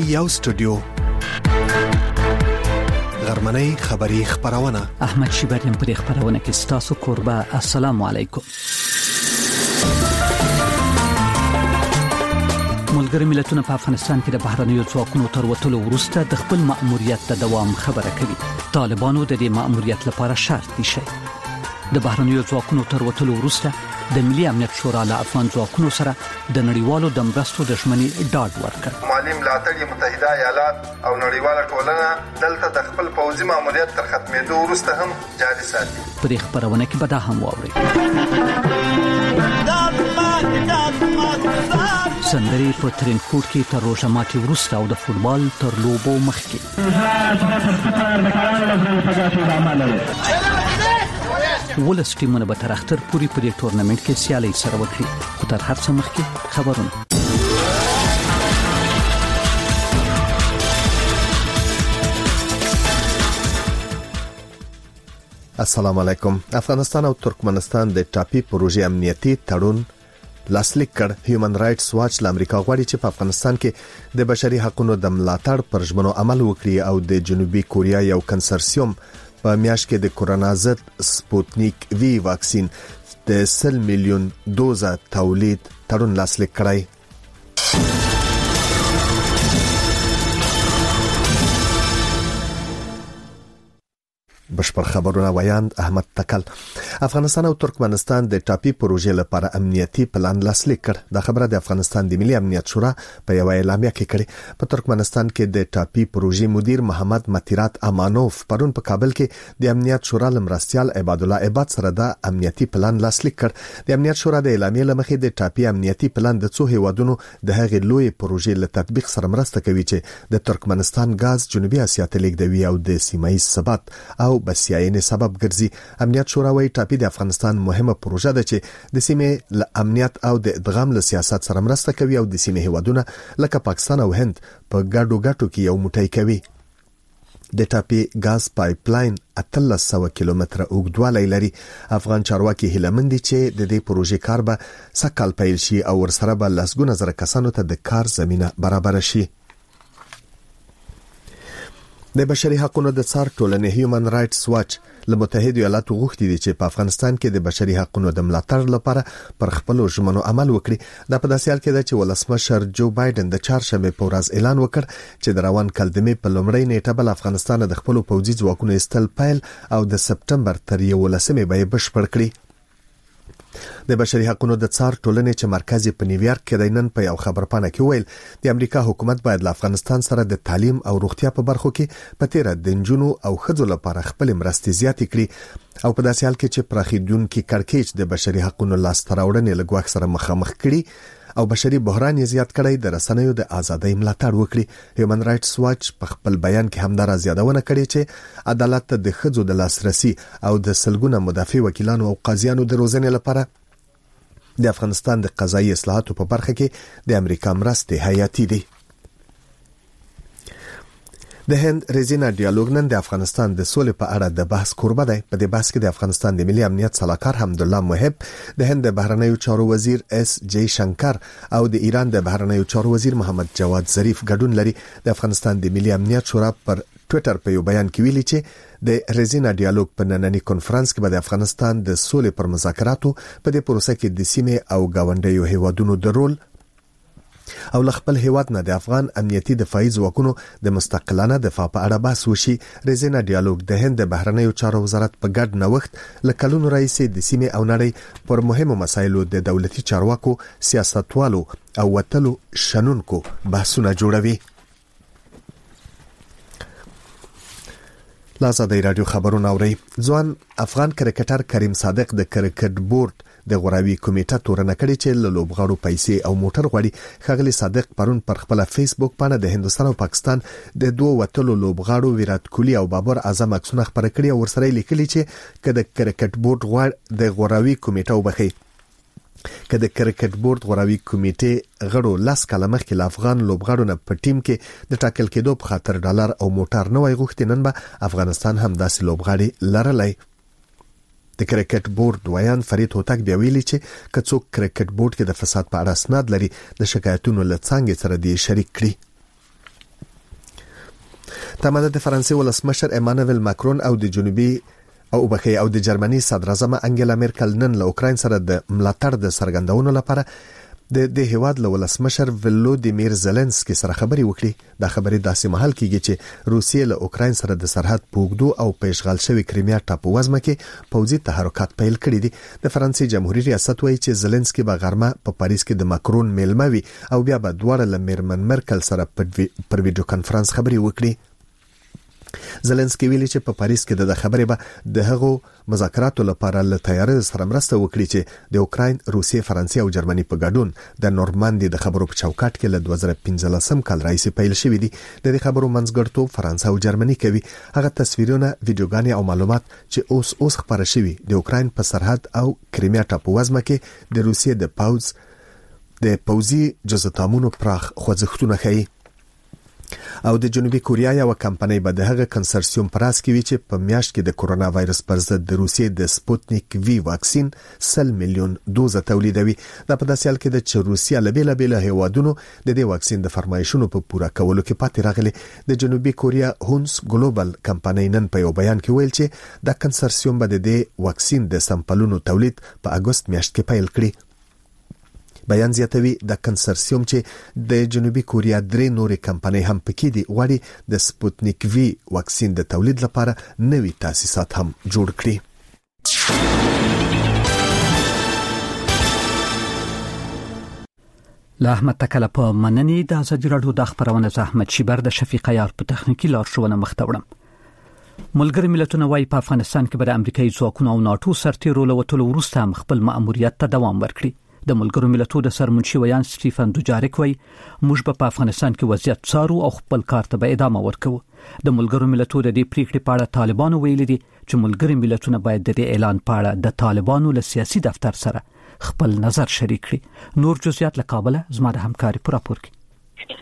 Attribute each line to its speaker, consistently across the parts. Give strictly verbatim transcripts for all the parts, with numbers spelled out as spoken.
Speaker 1: یو سټوډیو غرمنۍ خبری خبرونه
Speaker 2: احمد شیبریم پر خبرونه کې ستاسو قربا. السلام علیکم. ملګری ملتونه په افغانستان کې د بهرنیو ځواکونو تر وټلو وروسته د خپل مأموریت د دوام خبره کوي. طالبانو د دې مأموریت لپاره شرط نشي. د بهرنیو ځواکونو تر وټلو وروسته د ملي امنیت شورا له افغان ځواکونو سره د نړیوالو د مرستو د ژمنې ډاډ ورکړ.
Speaker 3: مالي ملاتړ متحده ایالات او نړیواله ټولنه دلته د خپل پوځي مأموریت تر ختمېدو وروسته هم جاري ساتي.
Speaker 2: په دې خبرونه کې به دا هم واورئ. سندري په ترینکوټ کې تر روژه ماتي وروسته او د فوټبال تر لوبو مخکې ولس ټیمونه به تر اختر پورې په دې ټورنمنت کې سیالي سره وکړي. خو تر هر څه مخکې خبرونه.
Speaker 4: السلام علیکم. افغانستان او ترکمنستان د ټاپي پروژې امنیتي تړون لاسلیک کړ. هیومن رائټس واچ له امریکا غواړي چې په افغانستان کې د بشري حقوقو د ملاتړ پر ژمنو عمل وکړي او د جنوبي کوریا یو کنسرسیوم په میاشت کې د کورونا ضد سپوتنیک وی واکسین د سل میلیون دوزه تولید تړون لاسلیک کړی. بشپړ خبرونه وایاند احمد تکل. افغانستان او ترکمنستان د ټاپي پروژې لپاره امنیتي پلان لاسلیک کړ. دا خبره د افغانستان د ملي امنیت شورا په یو اعلامیه کې کړې. په ترکمنستان کې د ټاپي پروژې مدیر محمد متیرات امانوف پرون په کابل کې د امنیت شورا لمرستيال عباد الله عباد سره د امنیتي پلان لاسلیک کړ. د امنیت شورا د اعلامیې لمخې د ټاپي امنیتي پلان د څو هیوادونو د هغې لوی پروژې له تطبیق سره مرسته کوي چې د ترکمنستان غاز جنوبي اسیا ته لیږدوي او د سیمه ییز ثبات او بسیاینې سبب ګرځي. امنیت شورا وايي ټاپي د افغانستان مهمه پروژه ده چې د سیمې له امنیت او د ادغام له سیاست سره مرسته کوي او د سیمې هیوادونه لکه پاکستان او هند په ګډو ګټو کې یو موټی کوي. د ټاپي غاز پایپ لاین اتلس سوه کیلومتره اوږدوالی لري. افغان چارواکي هیله مند دي چې د دې پروژې کار به سکهال پیل شي او ورسره به لسګونه زره کسانو ته د کار زمينه برابر شي. د بشري حقوقو د څار ټولنې هیومن رائټس واچ له متحده ایالاتو غوښتي دي چې په افغانستان کې د بشري حقوقو د ملاتړ لپاره پر خپل ژمنو عمل وکړي. دا په داسې حال کې ده چې ولسمشر جو بایدن د چهارشنبه په ورځ اعلان وکړ چې د روان کال د مې په لومړۍ نیټه بل افغانستان د خپل پوځي ځواکونو استل پیل او د سپټمبر تر یولسمې به بشپړ کړي. د بشري حقوقو د څار ټولنې چې مرکز په نیویارک کې د نن په یو خبرپاڼه کې ویل د امریکا حکومت باید له افغانستان سره د تعلیم او روغتیا په برخو کې په تیر د نجونو او ښځو لپاره خپل مرستې زیاتې کړي او په داسې حال کې چې پراخیدونکو کړکېچ د بشري حقوقو لاسته راوړنې له ګواښ سره مخامخ کړي او بشري بحران یې زیات کړی د رسنیو د ازادۍ ملاتړ وکړي. هیومن رائټس واچ په خپل بیان کې همدار زیادونه کړې چې عدالت ته د ښځو د لاسرسي او د سلګونه مدافع وکیلانو او قاضیانو د روزنې لپاره د افغانستان د قضایي اصلاحاتو په برخه کې د امریکا مرستې حیاتي دي. د هند ریزینا ډیالوګ نن د افغانستان د سولې په اړه د بحث کوربه دی. په دې بحث کې د افغانستان د ملي امنیت صلاحکار حمدالله محب، د هند د بهرنیو چارو وزیر اس جی شنکر او د ایران د بهرنیو چارو وزیر محمد جواد ظریف ګډون لري. د افغانستان د ملي امنیت شورا پر ټوئیټر په یو بیان کې ویلي چې د ریزینا ډیالوګ په نننی کنفرانس کې به د افغانستان د سولې پر مذاکراتو په دې پروسه کې د سیمې او گاونډیو هیوادونو د رول او خپل هیواد نه د افغان امنیتي دفاعي ځواکونو د مستقلانه دفاع په اړه بحث وشي. ریزینا ډیالوګ د هند د بهرنیو چارو وزارت په ګډ نوښت لکلونو رئیس د سیمې او نړۍ پر مهمو مسایلو د دولتي چارواکو، سیاستوالو او وتلو شنونکو بحثونه جوړوي. لازادی رادیو خبرونه اوري. ځوان افغان کرکټر کریم صادق د کرکټ بورډ د غوراوي کمیټه تورنه کړې چې له لوبغاړو پیسې او موټر غوړي. ښاغلي صادق پرون پر خپل فیسبوک باندې د هندستان او پاکستان د دوه وتلو لوبغاړو ویرات کوهلی او بابر اعظم عکسونه خبره کړي او ورسره لیکلي چې کله کرکټ بورډ غوړ د غوراوي کمیټه وبخي که د کرکټ بورډ غوراوي کمیټې غړو لاس کاله مخکې له افغان لوبغاړو نه په ټیم کې د ټاکل کېدو په خاطر ډالر او موټر نه وای غوښتي، نن به افغانستان هم داسې لوبغاړي لرلای. د کرکټ بورډ ویان فرید هوتک بیا ویلي چې که څوک کرکټ بورډ کې د فساد په اړه اسناد لري د شکایتونو له څنګه سره دی شریک کړي. تماده د فرانسې ولسمشر ایمانوئل ماکرون او د جنوبي او بخي او د جرمني صدر اعظم انګلا میرکل نن له اوکراین سره د ملاتړ د سرګندونو لپاره د د هیواد له ولسمشر ولودیمیر زيلنسکي سره خبري وکړي. دا خبري داسې مهال کېږي چې روسیې له اوکراین سره د سرحد پوګدو او پیشغال شوی کریمیا ټاپو وزمه کې پوځي تحرکات پیل کړي دي. د فرانسې جمهوریت ریاست وایي چې زيلنسکي به غرمه په پاریس کې د ماکرون میلموي او بیا به دواړه له میرمن مرکل سره پر ویډیو کانفرنس خبري وکړي. زيلنسکي ویلي چې په پاریس کې د خبرې به د هغو مذاکراتو لپاره له تیاری سره مرسته وکړي چې د اوکراین، روسیې، فرانسې او جرمني په ګډون د نورماندي د خبرو په چوکاټ کې له دوه زره پنځلسم کال راځي پیل شوې دي. د دې خبرو منځګړتوب فرانسه او جرمني کوي. هغه تصویرونه، ویډیوګانې او معلومات چې اوس اوس خبره شوي د اوکراین په سرحد او کریمیا ټاپو وزمه کې د روسیې د پوځ د پوځي جزتامونو پراخ خوځښتونه ښيي. او د جنوبي کوریا یو کمپنۍ به د هغه کنسرسیوم پراس کوي چې په میاشت کې د کورونا وایرس پر ضد د روسیې د سپوتنیک وی واکسین سل میلیون دوزه تولیدوي. دا په داسې حال کې د چې روسیا له بیل بیل هیوادونو د دې واکسین د فرمایشونو په پوره کولو کې پاتې راغلي. د جنوبي کوریا هونس ګلوبل کمپنۍ نن په یو بیان کې ویل چې د کنسرسیوم به د دې واکسین د سمپلونو تولید په اگست میاشت کې پیل کړي. بیان زیاتوي د کنسرسیوم چې د جنوبي کوریا درې نورې کمپنۍ هم پکې دي غواړي د سپوتنیک وی واکسین د تولید لپاره نوي تاسیسات هم جوړ کړي.
Speaker 2: له احمد تکله په منني د ازادي راډیو د خبرونه زحمت شیبر د شفیق عیار په تخنیکی لارښوونه مختوړم. ملګری ملتونه وايي په افغانستان کې بر امریکایي ځواکونو او ناتو سرتیرو له وټولو وروسته هم خپل مأموریت ته دوام ورکړي. د ملګرو ملتونو د سرمنشي ویان سټیفن دوجاریک وایي موږ په افغانستان کې وضعیت څارو او خپل کار ته به ادامه ورکوو. د ملګرو ملتونو د دې پریکړې په اړه طالبانو ویلي دي چې ملګری ملتونه باید د دې اعلان په اړه د طالبانو له سیاسي دفتر سره خپل نظر شریک کړي. نور جزئیات له کابل زما د همکاري پر راپور کې.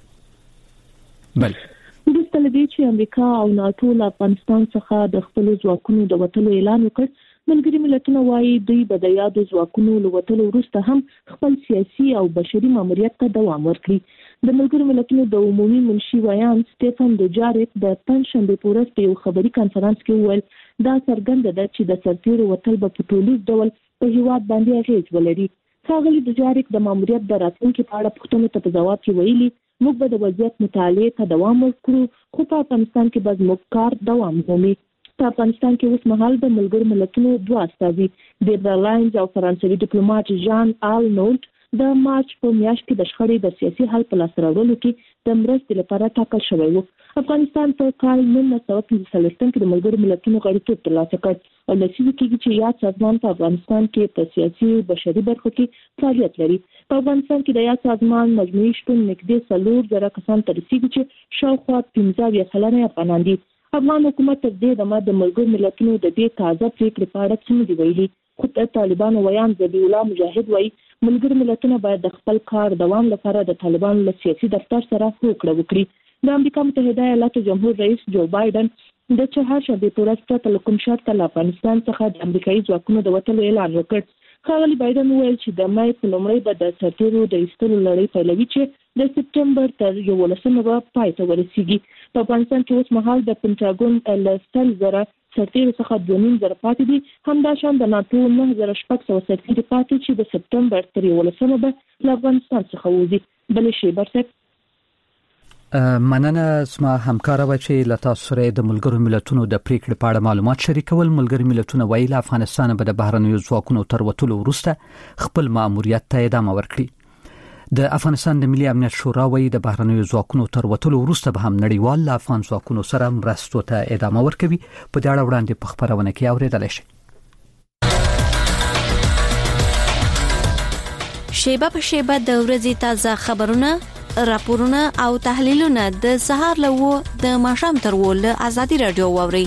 Speaker 2: بل
Speaker 5: وروسته له دې چې امریکا او ناتو له افغانستان څخه د خپل ځواکونو د وټلو اعلان وکړ، ملګری ملتونه وايي دوی به د یادو ځواکونو له وټلو وروسته هم خپل سیاسي او بشري ماموریت ته دوام ورکړي. د ملګری ملتونو د عمومي منشي ویان سټیفن دوجاریک د پنځشنبه په ورځ په یو خبري کانفرنس کې وویل دا څرګنده ده چې د سرتیرو وټل په ټولیز ډول په هیواد باندې اغیز ولري. ښاغلي دوجاریک د ماموریت د راتلونکي په اړه پوښتنو ته په ځواب کې ویلي موږ به د وضعیت مطالعې ته دوام ورکړو، خو په افغانستان کې به زموږ کار دوام ومومي. په افغانستان کې اوس مهال د ملګرو ملتونو دوه استازي د برلاینز او فرانسوي ډیپلوماټ ژان آرنولډ د مارچ په میاشت کې د شخړې د سیاسي حل په لاس راوړلو کې د مرستې لپاره ټاکل شوی و. افغانستان په کال نولس سوه پنځه څلوېښت کې د ملګرو ملتونو غړیتوب ترلاسه کړ او لسیزو کېږي چې یاد سازمان په افغانستان کې په سیاسي او بشري برخو کې فعالیت لري. په افغانستان کې د یاد سازمان مجموعي شتون نږدې څلور زره کسان ته رسیږي چې شاوخوا پنځه اویا سلنه افغانان دي. افغان حکومت تر دې دمه د ملګرو ملتونو د دې تازه پریکړې په اړه څه نه دی ویلي، خو د طالبانو ویان ذبیح الله مجاهد وایي ملګرو ملتونه باید د خپل کار دوام لپاره د طالبانو له سیاسي دفتر سره هوکړه وکړي. د امریکا متحده ایالاتو جمهور رئیس جو بایدن د چهارشنبې په ورځ پرته له کوم شرطه له افغانستان څخه د امریکایي ځواکونو د وتلو اعلان وکړ. ښاغلي بایدن وویل چې د مای په لومړۍ به د سرتیرو د ایستلو لړۍ پیلوي چې د سپټمبر تر یولسمې به پای ته ورسیږي. په افغانستان کې اوس مهال د پنټاګون له سل زره سرتیرو څخه دوه نیم زره پاتې دي، همداشان د ناتو نه زره شپږ سوه سرتیري پاتې چې د سپټمبر تر یولسمې به له افغانستان څخه وځي. بلې شیبر صاحب
Speaker 2: مننه زما همکاره و چې له تاسو سره د ملګرو ملتونو د پریکړې په اړه معلومات شریکول. ملګري ملتونه وایي له افغانستان به د بهرنیو ځواکونو تر وتلو وروسته خپل مأموریت ته ادامه ورکړي. د افغانستان د ملي امنیت شورا وایي د بهرنیو ځواکونو تر وتلو وروسته به هم نړیوال له افغان ځواکونو سره مرستو ته ادامه ورکوي. په دې اړه وړاندې په خبرونه کې اوریدل شي.
Speaker 6: شیبه په شیبه د ورځې تازه خبرونه، راپورونه او تحلیلونه د سهار لوو د ماښام تر ول ازادي رادیو ووري.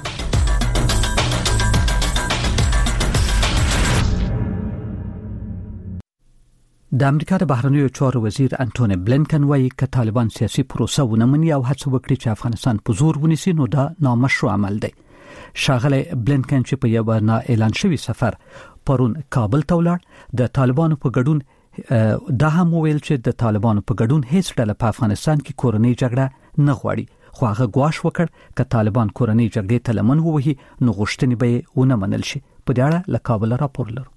Speaker 2: د امریکا د بهرنیو چارو وزیر انټونی بلینکن وایي چې طالبان سیاسي پروسه ونمني او هڅه وکړي چې افغانستان په زور ونیسي نو دا نامشروع عمل دی. شاغله بلینکن چې په یو نه اعلان شوی سفر پرون کابل ته ولاړ، د طالبانو په ګډون دا هم ویل چې د طالبانو په ګډون هیڅ ډله په افغانستان کې کورنۍ جګړه نه غواړي، خو هغه ګواښ وکړ ک طالبان کورنۍ جګړې ته لمن ووهي نو غوښتنې به ونه منل شي. په دې اړه له کابل راپور لرو.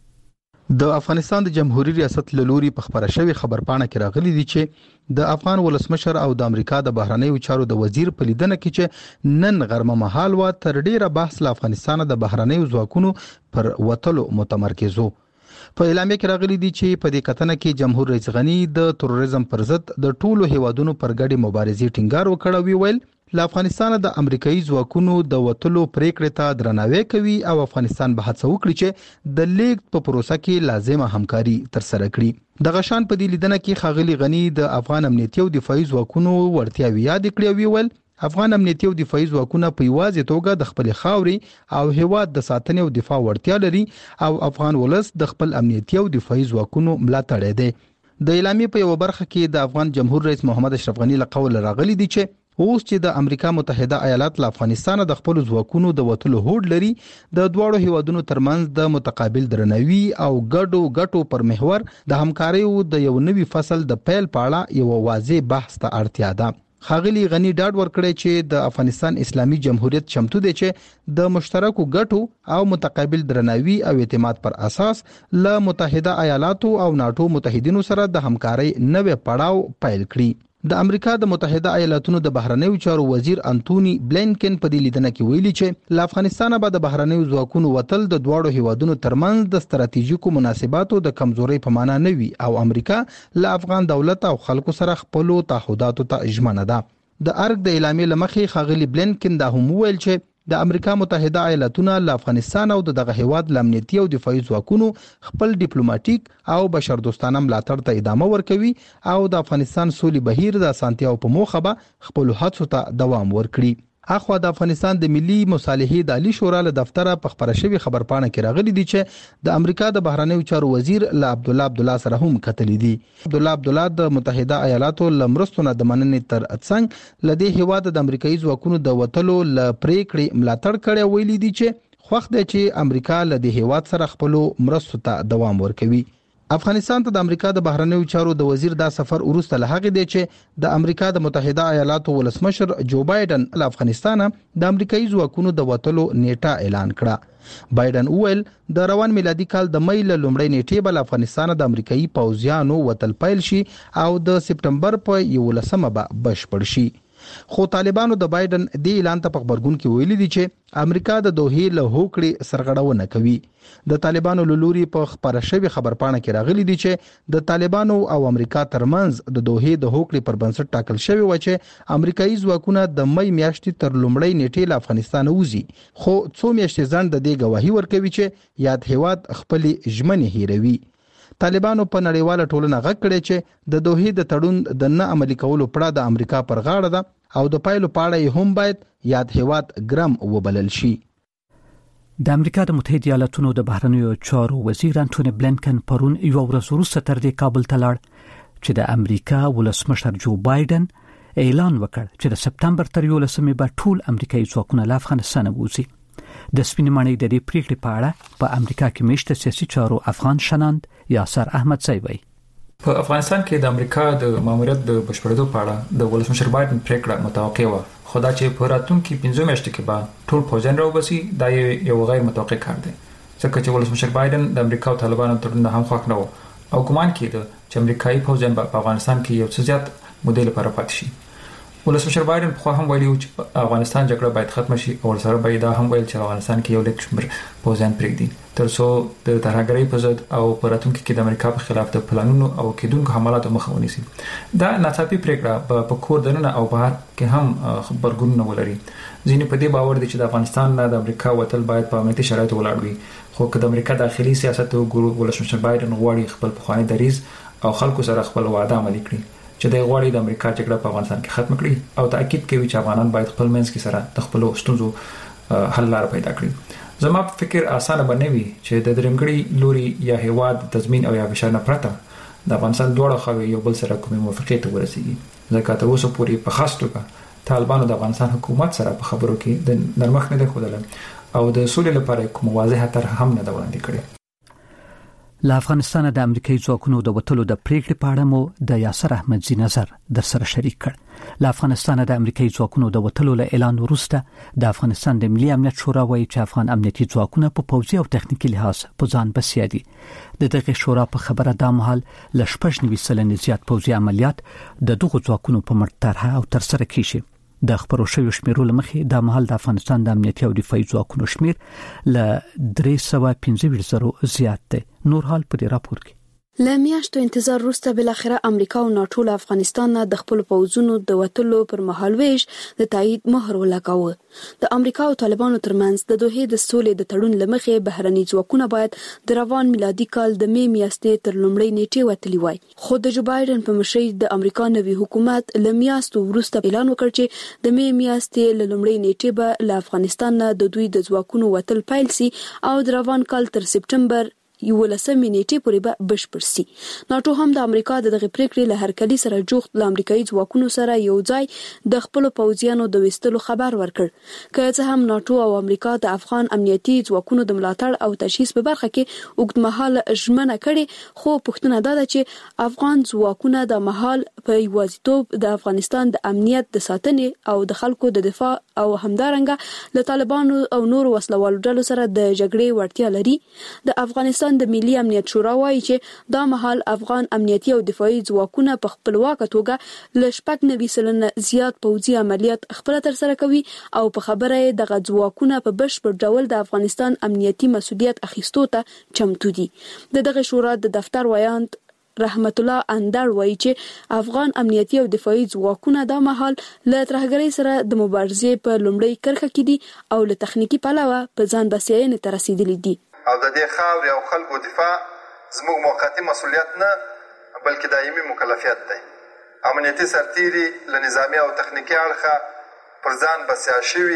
Speaker 7: د افغانستان د جمهوریت ریاست له لوري په خبره شوی خبرپاڼه کې راغلي دي چې د افغان ولسمشر او د امریکا د بهرنیو چارو د وزیر په لیدنه کې چې نن غرمه مهال و تر ډیره بحث له افغانستان د بهرنیو ځواکونو پر وټلو متمرکز وو. په اعلامیه کې راغلي دي چې په دې کتنه کې جمهور رئیس غنی د تروریزم پر ضد د ټولو هیوادونو پر ګډي مبارزې ټینګار وکړ او ویل له افغانستان د امریکایي ځواکونو د وټلو پریکړې ته درناوی کوي او افغانستان به هڅه وکړي چې د لیګ په پروسه کې لازمه همکاري ترسره کړي. د غشان په دې لیدنه کې خاغلی غنی د افغان امنیتي او دفاعي ځواکونو وړتیاوې یاد کړې او ویل افغان امنیتي او دفاعي ځواکونه په یوازې توګه د خپل خاوري او هیواد د ساتنې او دفاع وړتیا لري او افغان ولس د خپل امنیتي او دفاعي ځواکونو ملاتړ دی. د اعلامیې په یو برخه کې د افغان جمهور رئیس محمد اشرف غنی له قول راغلي دي چې اوس چې د امریکا متحده ایالات له افغانستان د خپل ځواکونو د وټلو هوډ لري د دواړو هیوادونو ترمنځ د متقابل درناوي او ګډو ګټو پر محور د همکاریو د یو نوي فصل د پیل په اړه یو واضح بحث ته اړتیا ده. خاغلی غنی ډاډ ورکړی چې د افغانستان اسلامي جمهوریت چمتو دی چې د مشترکو ګټو او متقابل درناوي او اعتماد پر اساس له متحده ایالاتو او ناتو متحدینو سره د همکارۍ نوې پړاو پیل کړي. د امریکا د متحده ایالاتونو د بهرنیو چارو وزیر انټونی بلینکن په دې لیدنه کې ویلي چې له افغانستان به د بهرنیو ځواکونو وټل د دواړو هیوادونو ترمنځ د ستراتیژیکو مناسباتو د کمزوري په معنا نه وي او امریکا له افغان دولت او خلکو سره خپل تعهداتو ته ژمنه ده. د ارګ د اعلامیې لمخې خاغلی بلینکن دا هم ویل چې د امریکا متحده ایالاتونه له افغانستان او دغه هیواد د امنیتي او دفاعي ځواکونو خپل ډیپلوماټیک او بشردوستانه ملاتړ ته ادامه ورکوي او د افغانستان سولې بهیر د اسانتیاو په موخه به خپل هڅو ته دوام ورکړي. اخوا د افغانستان د ملي مصالحې د عالی شورا له دفتره په خبره شوی خبرپاڼه کې راغلي دي چې د امریکا د بهرنیو چارو وزیر له عبد الله عبد الله سره هم کتلې دي. عبد الله عبد الله د متحده ایالاتو لمرستونه د مننې تر څنګ لدې هیواد د امریکایي ځواکونو د وټلو ل پریکړې ملاتړ کړي ویلي دي چې خوښ دی چې امریکا لدې هیواد سره خپل مرستو ته دوام ورکوي. افغانستان ته د امریکا د بهرنیو چارو د وزیر دا سفر وروسته له هغه دی چې د امریکا د متحده ایالاتو ولسمشر جو بایدن له افغانستان د امریکایي ځواکونو د وټلو نیټه اعلان کړه. بایدن وویل د روان میلادي کال د مې له لومړۍ نیټې بل افغانستان د امریکایي پوځیانو وټل پیل شي او د سپټمبر په یولسمه به بشپړ شي. خو طالبانو د بایدن د اعلان ته په خبرګون کې ویلي دي چې امریکا د دوحې له هوکړې سرغړونه کوي. د طالبانو له لوري په خبره شوی خبرپاڼه کې راغلي دي چې د طالبانو او امریکا ترمنځ د دوحې د هوکړې پر بنسټ ټاکل شوی و چې امریکایي ځواکونه د مې میاشتې تر لومړۍ نیټې له افغانستان وځي. خو څو میاشتې ځنډ د دې گواهی ورکوي چې یاد هیواد خپل ژمنې هیروي. طالبانو په نړیواله ټولنه غږ کړی چې د دوحې د تړون د نه عملي کولو پړه د امریکا پر غاړه ده او د پایلو په اړه هم باید یاد هیواد ګرم وبلل شي.
Speaker 2: د امریکا د متحده ایالاتونو د بهرنیو چارو وزیر انټونی بلینکن پرون یو ورځ وروسته تر دې کابل ته لاړ چې د امریکا ولسمشر جو بایدن اعلان وکړ چې د سپتمبر تر یولسمې به ټول امریکایي ځواکونه له افغانستان ووځي. د سپینې ماڼۍ د دې پریکړې په اړه په امریکا کې مشته سیاسي چارو افغان شناند یاسر احمد سیوی
Speaker 8: په افغانستان کې د امریکا د ماموریت د بشپړېدو په اړه د ولسمشر بایدن پریکړه متوقع و، خو دا چې په راتلونکو پنځو میاشتو کې به ټول پوځیان راوبسي دا یو غیر متوقع کار دی، ځکه چې ولسمشر بایدن د امریکا او طالبانو ترمنځ هم خوښ نه و او ګمان کېده چې امریکایي پوځیان په افغانستان کې یو څه زیات مودې لپاره پاتې شي. ولسمشر بایدن په خو هم ویلي چې افغانستان جګړه باید ختم شي او سره باید دا هم ویل چې افغانستان کې یو لیک شمیر پوځیان پرېږدي تر څو د ترهګرۍ په ضد او په راتلونکي کې د امریکا په خلاف د پلانونو او کېدونکو حملاتو مخه ونیسي. دا ناڅاپي پریکړه په کور دننه او بهر کې هم خبرګون نه ولري. ځینې په دې باور دي چې د افغانستان نه د امریکا وتل باید په امنیتي شرایطو ولاړ وي، خو که د امریکا داخلي سیاست وګورو ولسمشر بایدن غواړي خپل پخوانی دریځ او خلکو سره خپل وعده عملي کړي چې د غواړي د امریکا جګړه په افغانستان کې ختم کړي او تاکید کوي چې افغانان باید خپل منځ کې سره د خپل ستونزو حل لار پیدا کړي. زما په فکر اسانه بنوي چې د درمګړي لوري یا هیواد تضمین او یا فشار نه پرته د افغانستان دوه خو یو بل سره کومه موافقت ورسیږي، ځکه تر اوسه پورې په خاص توګه طالبانو د افغانستان حکومت سره په خبرو کې د نرمښت نه خوده او د سولې لپاره کوم واضحه طرح هم نه وړاندې کړي.
Speaker 2: له افغانستان د امریکایي ځواکونو د وټلو د پریکړې په اړه مو د یاسر احمدزي نظر در سره شریک کړ. له افغانستان د امریکایي ځواکونو د وټلو له اعلان وروسته د افغانستان د ملي امنیت شورا وایي چې افغان امنیتي ځواکونه په پوځي او تخنیکی لحاظ په ځان بسیا دي. د دغه شورا په خبره د مهال ل شپږ نوي سلنې زیات پوځي عملیات د دغه ځواکونو په مرترحه او تر سره کیږي. د خبرو شوی شمیرو لمخې د مهال د افغانستان د امنیتي او دفاعي ځواکونو شمیر ل درې سوه پنځه زره زیات دی. نور حال په دې راپور کې.
Speaker 9: لمیاشتو انتظار وروسته بل اخره امریکا او ناتو له افغانستان نه د خپل پوځونو د وټلو پر مهال ویش د تایید مهر ولګاوه. د امریکا او طالبانو ترمنځ د دوه د سولې د تړون لمخې بهرني ځواکونه باید د روان میلادي کال د می میاشتې تر لومړۍ نیټې وتلی وای. خو د جو بایدن په مشرۍ د امریکا نوي حکومت لمیاشتو وروسته اعلان وکړ چې د می میاشتې له لومړۍ نیټې به له افغانستان نه د دوی د ځواکونو وټل پیل سي او د روان کال تر سپټمبر یولسمې نیټې پورې به بشپړ سي. ناتو هم د امریکا د دغه پریکړې له هرکلي سره جوخت له امریکایي ځواکونو سره یو ځای د خپل پوځیانو د وستلو خبر ورکړ. که څه هم ناتو او امریکا د افغان امنیتي ځواکونو د ملاتړ او تجهیز په برخه کې اوږدمهاله ژمنه کړې، خو پوښتنه ده چې افغان ځواکونه د مهال په یوازیتوب د افغانستان د امنیت د ساتنې او د خلکو د دفاع او همدارنګه له طالبانو او نور وسلوالو ډلو سره د جګړې وړتیا لري. د افغانستان د ملي امنیت شورا وایي چې دا مهال افغان امنیتي او دفاعي ځواکونه په خپلواکه توګه ل شپږ نوي سلنه زیات پوځي عملیات خپل تر سره کوي او په خبره یې دغه ځواکونه په بشپړ ډول د افغانستان امنیتي مسؤلیت اخیستو ته چمتو دي. د دغه شورا د دفتر ویاند رحمت الله اندر وایي چې افغان امنیتي او دفاعي ځواکونه د مهال له ترهګرۍ سره د مبارزې په لومړۍ کرښه کې دي او له تخنیکی پلوه په ځان بسیاینې ته رسیدلي دي.
Speaker 3: او د دې خاورې او خلکو دفاع زموږ موقتي مسؤلیت نه بلکې دایمي مکلفیت دی. امنیتي سرتیري له نظامي او تخنیکي اړخه پر ځان بسیا شوي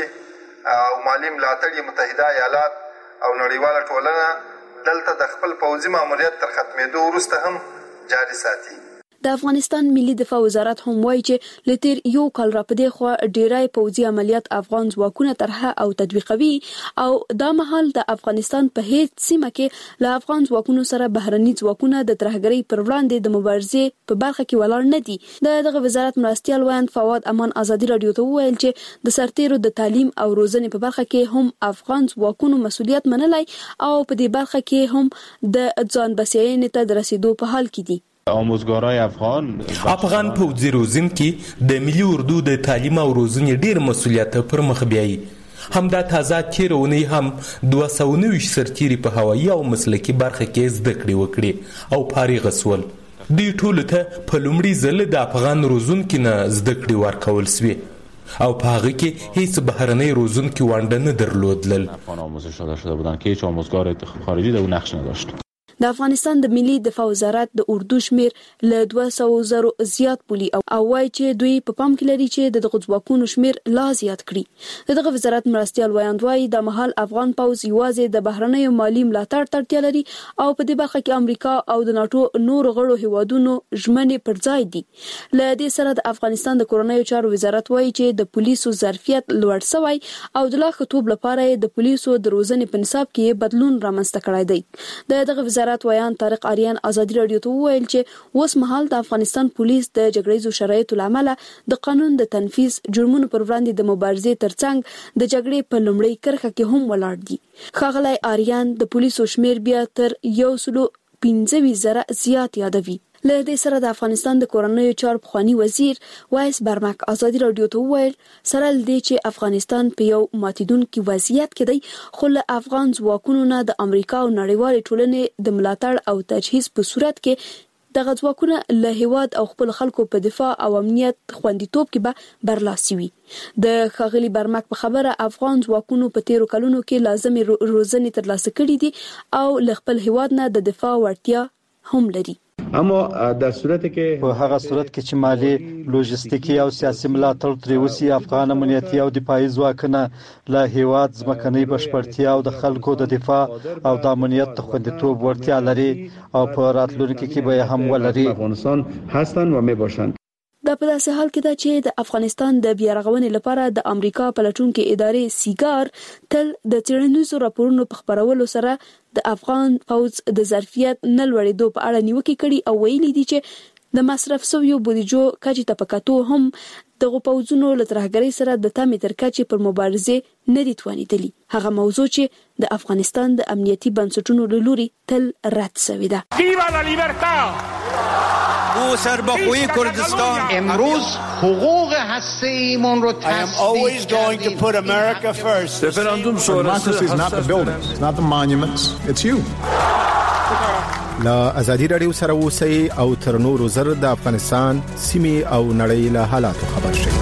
Speaker 3: او مالي ملاتړ متحده ایالات او نړیواله ټولنه دلته د خپل پوځي ماموریت تر ختمېدو وروسته هم جاري ساتي.
Speaker 9: د افغانستان ملي دفاع وزارت هم وایي چې لتیر یو کال را پدې خو ډیرای پوځي عملیات افغان ځواکونه طرحه او تطبیقوي او دا مهال د افغانستان په هیڅ سیمه کې له افغان ځواکونو سره بهرني ځواکونه د ترهګرۍ پر وړاندې د مبارزې په برخه کې ولاړ نه دي. د دغه وزارت مرستيال ویاند فواد امان ازادي رادیو ته وویل چې د سرتیرو د تعلیم او روزنې په برخه کې هم افغان ځواکونو مسؤلیت منلای او په دې برخه کې هم د ځان بسیاینې ته د رسیدو په حال کې دي.
Speaker 10: آموزگارای افغان
Speaker 11: افغان پوځي روزونکي د ملي اردو د تعلیم او روزنې ډیر مسؤلیت پر مخ بیایي. همدا تازه تیرونی هم دوه سوه نوي سرتیري په هوایي او مسلکي برخه کې زده کړې وکړي او فارغ شول. دوی ټول ته په لومړي ځل د افغان روزونکي نه زده کړې ورکول شوې او په هغه کې هیڅ بهرنی روزونکي ونده نه درلودل.
Speaker 10: افغان آموزش داده شده بودن که هیچ آموزگار خارجی در اون نقش نداشت.
Speaker 9: د افغانستان د ملي دفاع وزارت د اردو شمیر له دوه سوه زره زیات بولی او وایي چې دوی په پام کې لري چې د دغه ځواکونو شمیر لا زیات کړي. دغه وزارت مرستيال ویاند وایي د مهال افغان پوځ یوازې د بهرنیو مالی ملاتړ ته اړتیا لري او په دې برخه کې امریکا او د ناتو نور غړو هیوادونو ژمنې پر ځای دي. له دې سره د افغانستان د کورنیو چارو وزارت وایي چې د پولیسو ظرفیت لوړ شوی او د لا ښه توب لپاره د پولیسو د روزنې په نصاب کې بدلون رامنځته کړی دی. د دغه وزارت ویان طارق آریان ازادي رادیو ته وویل چې اوس مهال د افغانستان پولیس د جګړیزو شرایطو لامل د قانون د تنفيذ جرمونو پر وړاندې د مبارزې ترڅنګ د جګړې په لومړۍ کرښه کې هم ولاړ دي. ښاغلی آریان د پولیسو شمیر بیا تر یو سلو پنځه زره زیات یادوي. له دې سره د افغانستان د کورنیو چارو پخوانی وزیر وایس برمک ازادي رادیو ته وویل سره لدې چې افغانستان په یو ماتیدونکي وضعیت کې دی خو له افغان ځواکونو نه د امریکا او نړیوالې ټولنې د ملاتړ او تجهیز په صورت کې دغه ځواکونه له هیواد او خپل خلکو په دفاع او امنیت خوندیتوب کې به برلاسي وي. د ښاغلي برمک په خبره افغان ځواکونو په تیرو کلونو کې لازمي روزنې ترلاسه کړې دي او له خپل هیواد نه د دفاع وړتیا هم لري.
Speaker 12: اما در صورتی که
Speaker 13: په هغه صورت کې چې مالی لوجستیکي او سیاسي ملاتړ ترې وسی افغان امنیتي او دفاعي ځواکونه له هیواد ځمکنۍ بشپړتیا او د خلکو د دفاع او د امنیت د خوندیتوب وړتیا لري او په راتلونکي کې به هم ولري.
Speaker 12: افغانستان هستند و میباشند.
Speaker 9: دا په داسې حال کې ده چې د افغانستان د بیارغونې لپاره د امریکا پلټونکو ادارې سیګار تل د څېړنیزو راپورونو په خبرولو سره د افغان فوز د ظرفیت نه لوړېدو په اړه نیوکې کړي او ویلي دي چې د مصرف شویو بودیجو کچې ته په کتو هم دغه پوځونو له ترهګرۍ سره د تامې تر کچې پر مبارزې نه دي توانېدلي. هغه موضوع چې د افغانستان د امنیتي بنسټونو له لوري تل رد شوې ده.
Speaker 14: ویوا لا لیبرتا
Speaker 15: او سربخوی کردستان
Speaker 14: امروز حقوق هسته‌ایمون رو
Speaker 15: I am always going to put America first.
Speaker 16: Referendum democracy is not the buildings, it's not the monuments, it's you.
Speaker 17: لا ازادي رادیو سره اوسئ او تر نورو زر د افغانستان سیمې او نړۍ له حالاتو خبر شئ.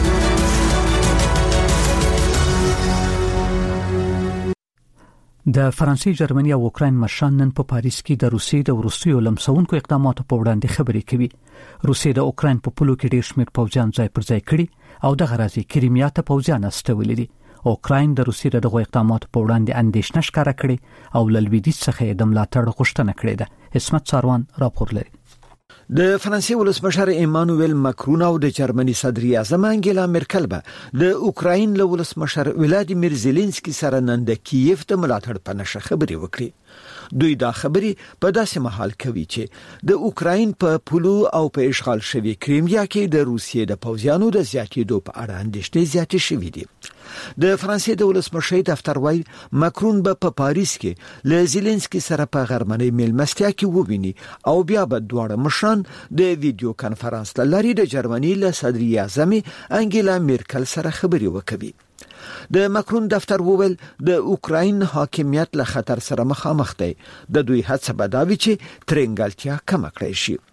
Speaker 2: د فرانسې، جرمني او اوکراین مشران نن په پاریس کې د روسیې د وروستیو لمسونکو اقداماتو په وړاندې خبرې کوي. روسیې د اوکراین په پولو کې ډېر شمېر پوځیان ځای پر ځای کړي او د غرازي کریمیا ته پوځیان استولي دي. اوکراین د روسیې د دغه اقداماتو په وړاندې اندېښنه ښکاره کړې او له لویدیځ څخه د ملاتړ غوښتنه کړې ده. اسمت ساروان راپور لري.
Speaker 18: د فرانسې ولسمشر ایمانوئل ماکرون او د جرمني صدر اعظم انګیلا مرکل به د اوکراین له ولسمشر ولادیمیر زيلنسکي سره نن د کیف د ملاتړ په نشه خبرې وکړي. دوی دا خبرې په داسې محل کوي چې د اوکراین په پولو او په اشغال شوی کریمیا کې د روسیې د پوځیانو د زیاتېدو په اړه اندېښنې زیاتې شوې دي. د فرانسې د ولسمشر دفتر وايي ماکرون به په پاریس کې له زيلنسکي سره په غرمنۍ میلمستیا کې وویني او بیا به دواړه مشران د ویډیو کانفرنس لاري د جرمني له صدر اعظم انګیلا مرکل سره خبرې وکړي. د ماکرون دفتر وویل د اوکراین حاکمیت له خطر سره مخامخ دی. د دوی هڅه به دا وي چې ترنګلتیا کم کړي شي.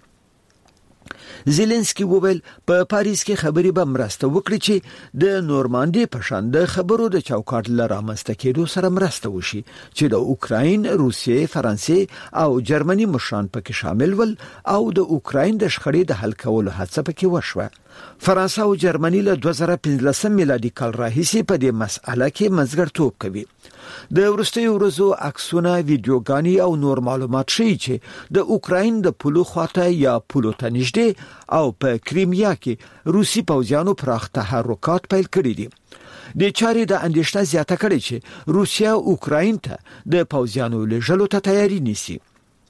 Speaker 18: زيلنسکي وویل په پاریس کې خبرې به مرسته وکړي چې د نورماندي په شان د خبرو د چوکاټ لاره مسته کېدو سره مرسته وشي چې د اوکراین، روسیې، فرانسې او جرمني مشران پکې شامل ول او د اوکراین د شخړې د حل کولو هڅه پکې وشوه. فرانسه او جرمني له دوه زره پنځلسم میلادي کال راهیسې په دې مسأله کې مزګرتوب کوي. د ورستیو ورځو عکسونه، ویډیوګانې او نور معلومات ښیي چې د اوکراین د پولو خواته یا پولو ته نږدې او په کریمیا کې روسي پوځیانو پراخ تحرکات پیل کړي دي. د چارې د اندېښنه زیاته کړې چې روسیا اوکراین ته د پوځیانو لېږلو ته تیاری نیسي.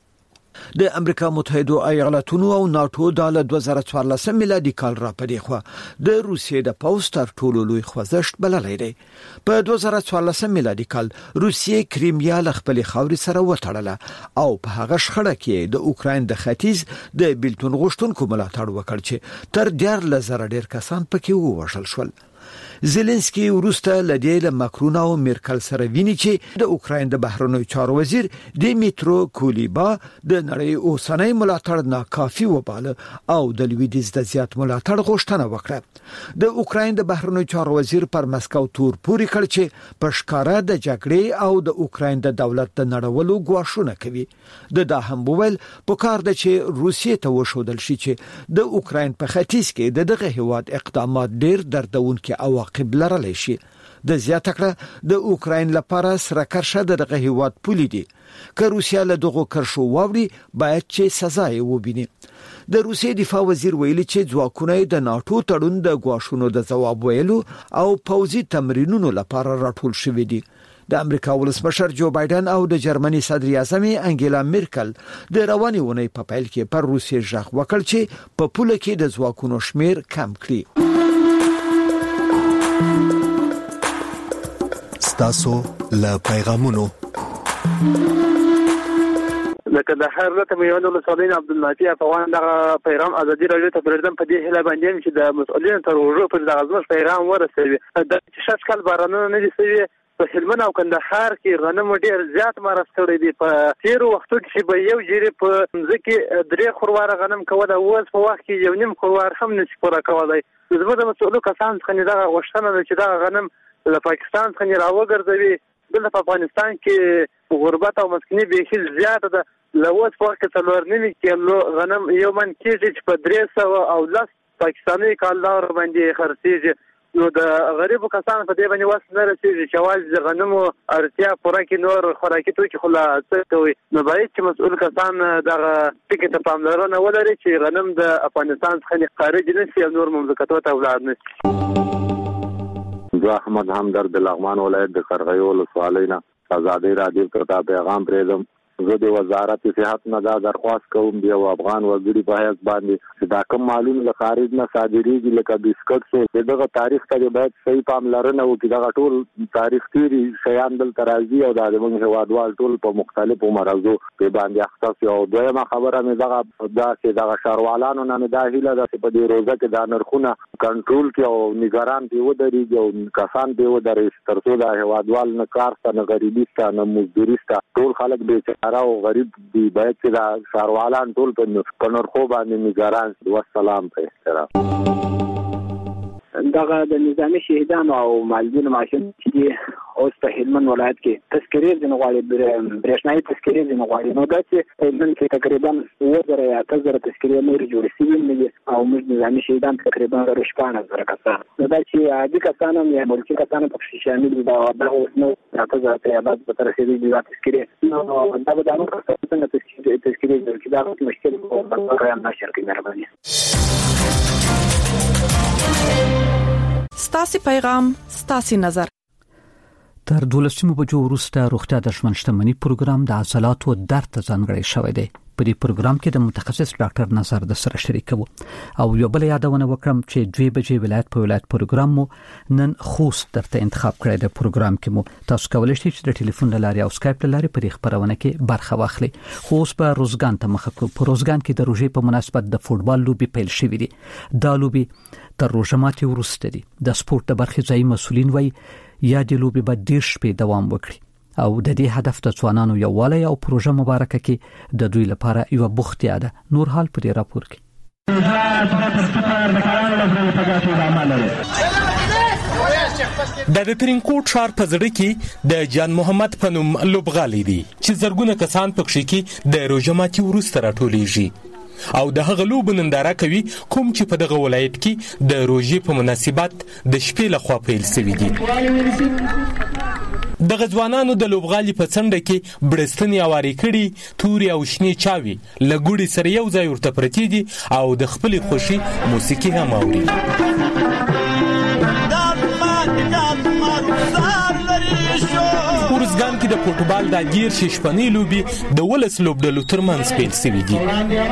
Speaker 18: د امریکا متحده ایالاتونو او ناتو د دوه زره څوارلسم میلادي کال را پدې خو د روسیې د پوځ تر ټولو لوی خوځښت بللی دی. په دوه زره څوارلسم میلادي کال روسیې کریمیا له خپل خاورې سره وتړله او په هغه شخړه کې د اوکراین د ختیځ د بیلتون غوښتونکو ملاتړ وکړ چې تر دیارلس زره ډیر کسان پکې ووژل شول. زيلنسکي وروسته لدې له ماکرون او مرکل سره ویني چې د اوکراین د بهرنیو چارو وزیر دیمیترو کولیبا د نړۍ اوسنۍ ملاتړ ناکافي وباله او د لویدیځ د زیات ملاتړ غوښتنه وکړه. د اوکراین د بهرنیو چارو وزیر پر مسکو تور پوري کړ چې په ښکارا د جګړې او د اوکراین د دولت د نړولو غواړونه کوي. د دا هم وویل په کار د چې روسیې ته وښودل شي چې د اوکراین په ختیځ کې د دغه هیواد اقدامات ډیر دردونکي او عواقب لرلی شي. د زیاته کړه د اوکراین لپاره سره کرشه دغه هیواد پولی دي. که روسیا له دغه کرشو واوري باید چې سزا یې وبیني. د روسیې دفاع وزیر ویلي چې ځواکونه د ناتو تړون د غواښونو د ځواب ویلو او پوځي تمرینونو لپاره راټول شوي دي. د امریکا ولسمشر جو بایدن او د جرمني صدر اعظم انګیلا مرکل د رواني ونې په پیل کې پر روسیې ژغ وکړ چې په پوله کې د ځواکونو شمیر کم کړي.
Speaker 1: ستاسو له پیغامونو
Speaker 19: لکه د هر ورته میوند ولسمشر عبدالنافي افغان دغه پیغام ازادي راډیو ته پرېږدم په دې هیله باندې چې د مسؤلینو تر ورو پر دغه زموږ پیغام ورسوي. د شش کال بارانونه نه دي سوي په هلمند او کندهار کې غنم ډیر زیات مارس کړی دي. په تیرو وختو کې به یو جری په ځکه درې خورواره غنم کوله اوس په وخت کې یو نیم خوروار هم نشي پوره کولای. زموږ د مسؤلو کسان څخه دغه غوښتنه ده چې دا غنم له پاکستان څخه راوګرځوي. بل په افغانستان کې غربت او مسکینی بیخي زیاته ده. لوت په وخت کې څلور نیمه کیلو غنم یو من کېږي چې په درې سوه او لس پاکستاني کالدار باندې خرڅېږي. نو د غریبو کسانو په دې باندې وس نه رسېږي چې یوازې د غنمو اړتیا پوره کړي، نور خوراکي توکي خو لا څه کوي. نو باید چې مسؤل کسان دغه ټکي ته پاملرنه ولري چې غنم د افغانستان څخه خارج نه شي او نور مملکتونو ته ولاړ نه شي.
Speaker 20: زه احمد همدرد د لغمان ولایت د قرغیو ولسوالۍ نه ازادي راډیو ته دا پیغام پرېږدم. زه د وزارت صحت نه دا درخواست کوم دی او افغان وګړي په حیث باندې چې دا کوم معلوم له خارج نه صادریږي لکه بسکټ سو دغه تاریخ ته باید صحیح پاملرنه وکړي. دغه ټول تاریخ تیری شیان دلته راځي او د موږ هوادوال ټول په مختلفو مرزو په باندې اختصاص. او دویمه خبره مې دغه دا چې دغه شاروالانو نه دا هیله ده چې په دې روزه کې دا نرخونه کنټرول کړي او نگران دی ودرېږي او کسان دی ودرېږي ترڅو د هوادوال نه کار ستنه غریبي ستنه مزدوري ستنه ټول خلک به او غریب دی باید چې دا شاروالان ټول په نرخو باندې نگران دي. والسلام په احترام.
Speaker 21: دغه د نظامی شهیدانو او مالدینو ماشوم چې اوس په هلمند ولایت کې تذکرې ځنه غواړي برېښنايي تذکرې ځنه غواړي. نو دا چې هلمند کې تقریبا اووه زره یا اته زره تذکرې نورې جوړې شوي دي او موږ نظامي شهیدان تقریبا شپاړس زره کسان. نو دا چې عادي کسان هم یا ملکي کسان هم پکې شامل دي. دا دغه اوس نو اته زره ته بعد به تر رسېدلي دا تذکرې نو دا به د نورو کسانو څنګه تذکرې جوړ کړي. دا مشکل په بل هم نشر کوي. مهرباني.
Speaker 22: ستاسي پیغام ستاسي نظر.
Speaker 2: تر دولسمه بجو وروسته روغتیا د ژوند شتمنۍ پروګرام د عضلاتو درد ته ځانګړی شوی دی. په دې پروګرام کې د متخصص ډاکټر نظر د سره شریکو او یو بل یادونه وکړم چې دوی بجې ولایت په ولایت پروګرام مو نن خوست درته انتخاب کړی د پروګرام کې مو تاسو کولای شئ چې د ټلیفون لارې او سکایپ لارې په خبرونه کې برخه واخلئ. خوست په روزګان ته مخه کو. په روزګان کې د روژې په مناسبت د فوتبال لوبي پیل شوې دي. دا لوبي تر روژه ماتي وروسته دي. د سپورت د برخې ځای مسولین وایي یا د لوبي به ډیر شپې دوام وکړي او د دې هدف د ځوانانو یووالی او پروژه مبارکه کې د دوی لپاره یو بوختیا ده. نور حال پر راپور کې
Speaker 11: د ترینکوټ ښار په زړه کې د جان محمد په نوم لوبغالي دي چې زرګونه کسان پکې کې د روژه ماتي وروسته راټولیږي او د هغه لوب ننداره کوي کوم چې په دغه ولایت کې د روژې په مناسبت د شپې لخوا پیل شوی دي. د غزوانانو د لوبغالي په څنډه کې برستنی اواري کړي توري او شنی چاوي لګوړي سره یو ځای ورته پرتی دي او د خپل خوشي موسیقي هم اوري. ورزګان کې د فوټبال د ګیر ششپنې لوبي د ولس لوبډلو ترمنځ پیل شوی دي.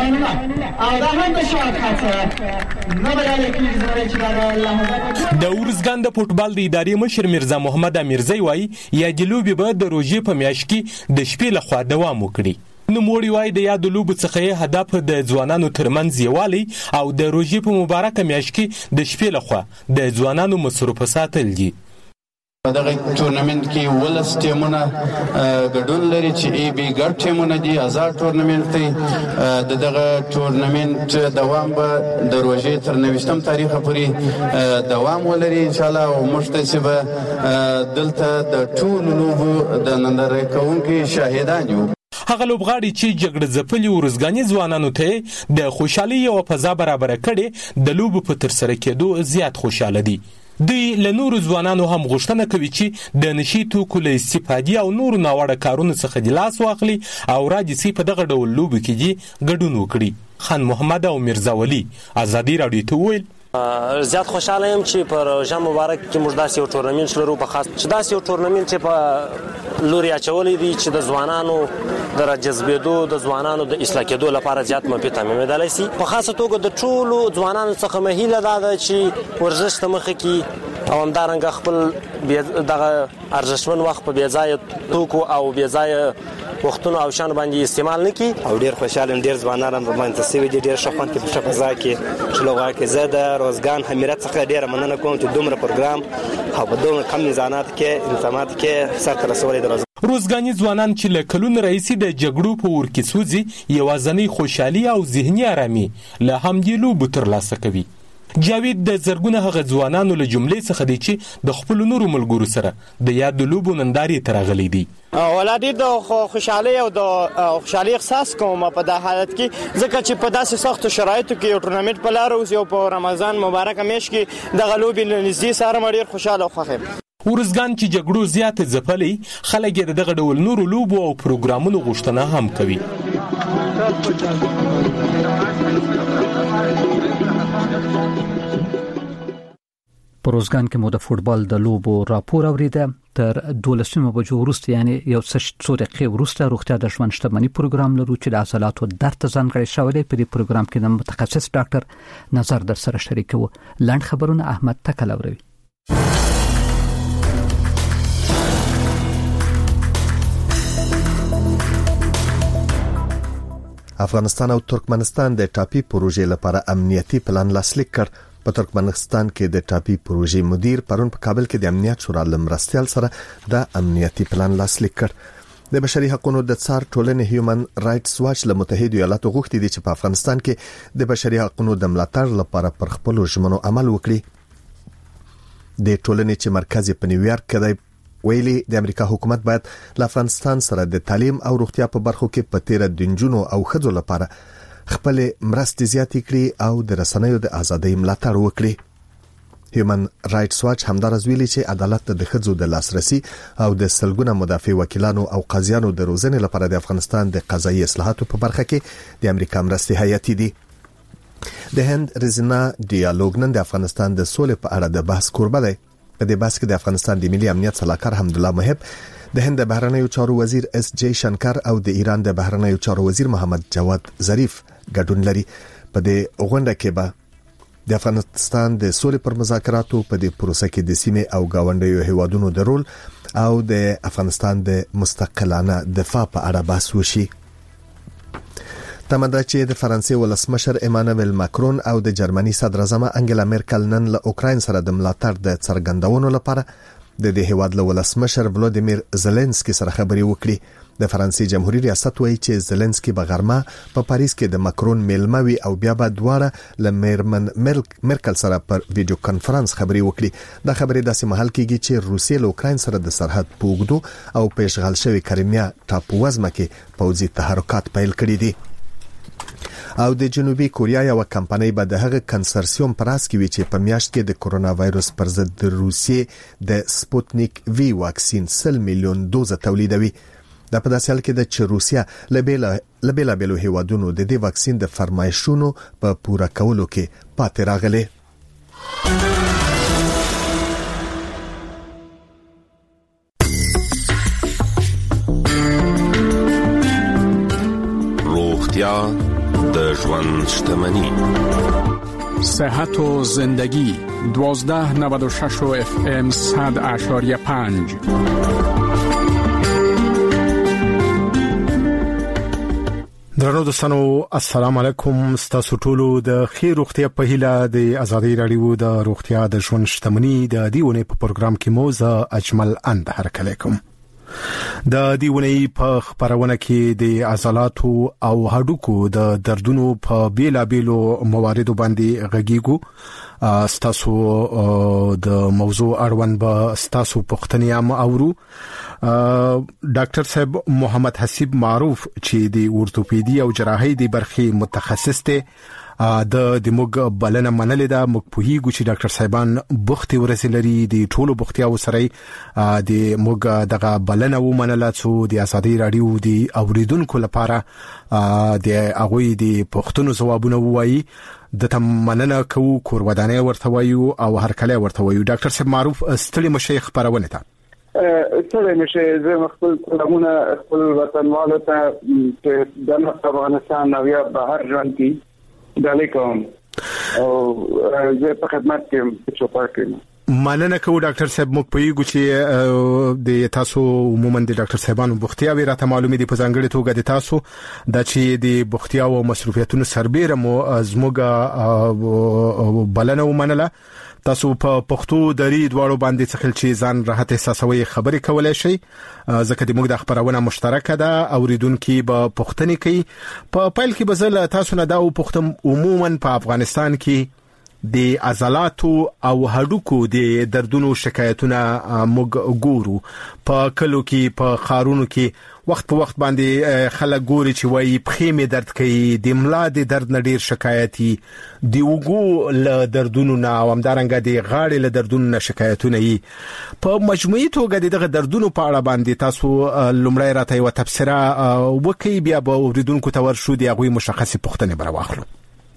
Speaker 11: د ورزګان د فوټبال د ادارې مشر مرزا محمد امیرزی وایي یا د لوبي به د روژې په میاشت کې د شپې لخوا دوام وکړي. نو موړي وای د یاد لوب څخه هدف د ځوانانو ترمنځ یوالي او د روژې په مبارکه میاشت کې د شپې لخوا د ځوانانو مصروف ساتل دي.
Speaker 23: دغه ټورنمنت کې ولس ټیمونه ګډون لري چې ای بي ګډ ټیمونه دي. آزاد ټورنمنت دی. د دغه ټورنمنت دوام به د روژې تر نویشتم تاریخ پورې دوام ولري ان شاء الله او موږ ته چې به دلته د ټول لوبو د ننداره کوونکو شاهدان یو.
Speaker 11: هغه لوبغاړي چې جګړه ځپلي ورزګاني ځوانانو ته د خوشحالي او فضا برابر کړي د لوب په تر سره کېدو زیات خوشاله دي. دوی له نورو ځوانانو هم غوښتنه کوي چې د نشي توکو له استفادې او نورو ناوړه کارونو څخه د لاس واخلي او راځي په دغه ډول لوبو کې دي ګډون وکړي. خان محمد او مرزا ولی ازادي راډیو ته ویل
Speaker 24: زیات خوشاله یم چې په روژه مبارک کې موږ داسې یو ټورنمنټ لرو په خاص چې داسې یو ټورنمنټ چې په لوري اچولې دي چې د ځوانانو د راجذبېدو د ځوانانو د اصلاح کېدو لپاره زیات مفید تمامېدلی شي. په خاصه توګه د ټولو ځوانانو څخه مې هیله دا ده چې ورزش ته مخه کړي او همدارنګه خپل دغه ارزښتمن وخت په بې ځایه توکو او بې ځایه وختونو او شان باندې استعمال نه کړي.
Speaker 25: او ډېر خوشحاله یم ډېر ځوانان هم رامنځته شوي دي ډېر ښه خوند کوي په ښه فضا کې چې لوبغاړي کې زه د روزګان امریت څخه ډېره مننه کوم چې دومره پروګرام او په دومره کم میزانات کې انتظامات کې سرته رسولی د
Speaker 11: روزګاني ځوانان چې له کلونو راهیسې د جګړو په اور کې سوځي یوازینۍ خوشحالي او ذهني آرامي له همدې لوبو ترلاسه کوي. جاوید د زرګونه هغه ځوانانو له جملې څخه دی چې د خپل نورو ملګرو سره د یاد لوبو نندارې ترغلي دي.
Speaker 4: ولادي د خوشحالي او د خوشحالي احساس کوم په د حالت کې ځکه چې په داسې سخت شرایطو کې یو ټورنمنت په لار اوس یو په رمضان مبارک میاشت کې د غلوبي نږدې سره مړ خوشاله خوخه
Speaker 11: ورزګان چې جګړو زیات ځپلې خلک د دغه ډول نورو لوبو او پروګرامونو غوښتنه هم کوي.
Speaker 2: په روزګان کې مو د فوتبال د لوبو راپور اوریده. تر دولسمه بجو وروسته یعنی یو څو دقیقې وروسته روغتیا د ژوند شتمنۍ پروګرام لرو چې د عضلاتو درد ځانګړی شوی دی. په دې پروګرام کې د متخصص ډاکټر نظر در سره شریکو. لاند خبرونه احمد تکل اوروي.
Speaker 1: افغانستان او ترکمنستان د ټاپي پروژې لپاره امنیتي پلان لاسلیک کړ. په ترکمنستان کې د ټاپي پروژې مدیر پرون په کابل کې د امنیت شورا لمرستیال سره د امنیتي پلان لاسلیک کړ. د بشري حقوقو د څار ټولنې هیومن رائټس واچ له متحده ایالاتو غوښتي دي چې په افغانستان کې د بشري حقوقو د ملاتړ لپاره پر خپل ژمنو عمل وکړي. د ټولنې چې مرکز په نیویارک کې دی ویلي د امریکا حکومت باید له افغانستان سره د تعلیم او روغتیا په برخو کې په تیر د جنونو او خځو لپاره خپل مرستې زیاتې کړي او د رسنیو د ازادۍ ملاتړ وکړي. هیومن رائټس واچ همدارس ویلي چې عدالت د خځو د لاسرسي او د سلګونه مدافع وکیلانو او قاضیانو د روزنې لپاره د افغانستان د قضایي اصلاحاتو په برخه کې د امریکا مرستې حیاتي دي. د هند رزنا ډیالوګ نن د افغانستان د سولې په اړه د بحث کوربه دی. په دې بحث کې د افغانستان د ملي امنیت صلاحکار حمدالله محب، د هند د بهرنیو چارو وزیر اس جی شنکر او د ایران د بهرنیو چارو وزیر محمد جواد ظریف ګډون لري. په دې غونډه کې به د افغانستان د سولې پر مذاکراتو په دې پروسه کې د سیمې او گاونډیو هیوادونو د رول او د افغانستان د مستقلانه دفاع په اړه بحث وشي. تمنده چې د فرانسې ولسمشر ایمانوئل ماکرون او د جرمني صدر اعظم انګلا میرکل نن له اوکراین سره د ملاتړ د څرګندونو لپاره د دې هیواد له ولسمشر ولودیمیر زيلنسکي سره خبرې وکړي. د فرانسې جمهوریت ریاست وایي چې زيلنسکي په غرمه په پاریس کې د ماکرون میلموي او بیا به دواړه له میرمن میرکل سره پر ویډیو کانفرنس خبرې وکړي. دا خبرې داسې مهال کېږي چې روسیې له اوکراین سره د سرحد پوګدو او په اشغال شوی کریمیا ټاپو وزمه کې پوځي تحرکات پیل کړي دي. او د جنوبي کوریا یو کمپنۍ به د هغه کنسرسیوم پراس کې وی چې په میاشت کې د کورونا وایروس پر ضد د روسیې د سپوتنیک وی واکسین سل میلیون دوزه تولیدوي. دا په داسې حال کې د چې روسیا لبیلا لبیلا بلو هیوادونو د دې واکسین د فرمایشونو په پوره کولو کې پاتې راغلي.
Speaker 5: روغتیا د ژوند شتمنی.
Speaker 6: صحت و زندگی دوازده نود و شش و اف ام صد اشاریه پنج.
Speaker 17: درنو دوستانو السلام علیکم. ستاسو ټولو د خیر روغتیا په هیله د ازادي رادیو د روغتیا د ژوند شتمنی د دیونه په پروګرام کې موزه اجمل اند هرکلی کوم. د دیونی په خبرونه کې د عضلاتو او هډوکو د دردونو په بیلابیلو مواردو باندې غږیږو. ستاسو د موضوع اړوند به ستاسو پوښتنې هم اورو. ډاکټر صاحب محمد حسیب معروف چې د اورتوپیدي او جراحي د برخې متخصص دی د د موږ بلنه منلې ده. موږ په هیڅ چې ډاکټر صاحبان بوختي ورسېلري د ټولو بوختیا وسره د موږ دغه بلنه ومنله چې د ازادي رادیو د اوریدونکو لپاره د هغه د پښتنو جوابونه وایي. د تم مننه کوو کور ودانې ورته وایو او هر کله ورته وایو. ډاکټر صاحب معروف ستړي مشیخ خبرونه ته
Speaker 7: ستړي مشه زه خپل کومونه خپل وطنوالو ته چې د افغانستان او یا بهر ژوند کې دالیکم او زه په خدمت کې چوپړ کوم.
Speaker 17: مننه کوم ډاکټر صاحب. موږ په یوه چې د تاسو عموما د ډاکټر صاحبانو بوختیاوي راته معلومه دي په ځانګړي توګه د تاسو د چې د بوختیا او مصروفیتونو سربېره مو ازموګه بلنه ومنله. تاسو په پښتو دري دواړو باندې څخل چې ځان راحت احساسوي خبرې کولای شي ځکه د موږ د خبرونه مشترکه ده. اوریدونکو به پښتني کوي په پایل کې بزل تاسو نه دا او پښتم عموما په افغانستان کې د عضلاتو او هډوکو د دردونو شکایتونه موږ ګورو په کلو کې په خارونو کې وخت په وخت باندې خلک ګوري چې وایي پخې مې درد کوي د ملا د درد نه ډیر شکایتي دی وګو له دردونو نه او همدارنګه د غاړې له دردونو نه شکایتونه یي په مجموعي توګه دغه دردونو په اړه باندې تاسو لومړی راته یو تفسیر وکړئ بیا به اوریدونکو ته ورشو دی هغه مشخصه پوښتنه برواخلو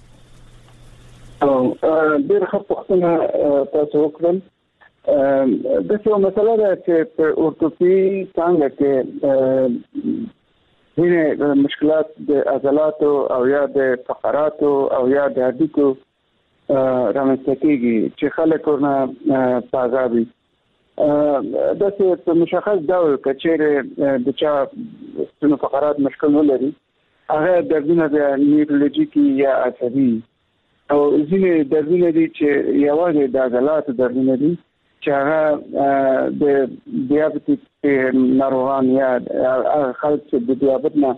Speaker 7: او ډېر ښه پوښتنه تاسو وکړل د څه مسله ده چې په اورتوپي څنګه کې هینه مشکلات د عضلاتو او یا د فقراتو او یا د هډوکو رامنځته کیږي چې خلک ورنه پاغابي د څه په مشخص ډول کچېره د چا څنو فقرات مشکل ولري هغه دردونه د نیورولوژیکي یا عصبي او ځینې دردونه دي چې یوازې د عضلاتو دردونه دي چې هغه د دیابیټیک ناروغان یا خلک چې د دیابت نه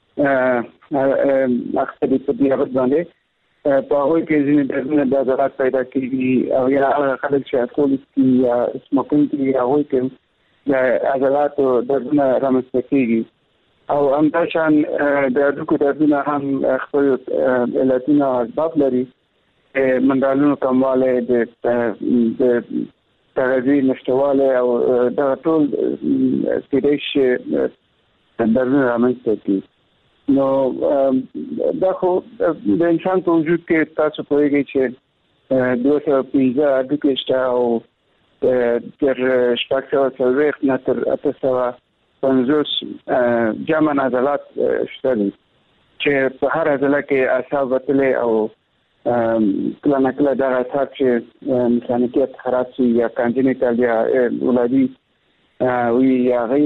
Speaker 7: اکثر په دیابت باندې په هغوی کې ځینې دردونه د عضلات پیدا کېږي او یا خلک چې الکول څښي یا سموکینګ کوي هغوی کې د عضلاتو دردونه رامنځته کېږي او همداشان د هډوکو دردونه هم خپل علتونه او اسباب لري منډالونو کموالی د تغذیه نشټواله او دا ټول سټیج دردونه رامنځته کوي نو دا خو د انسان په وجود کې تاسو پوهیږئ چې دوه سوه پنځه هډوکي شته او تر شپږ سوه څلوېښت نه تر اته سوه پنځوس جمع عضلات شته دي چې په هر عضله کې اعصاب وتلي او کله نه کله دا اثر چې میکانیکیت خراب شي یا کانجنیټال یا ولادي وي یا غي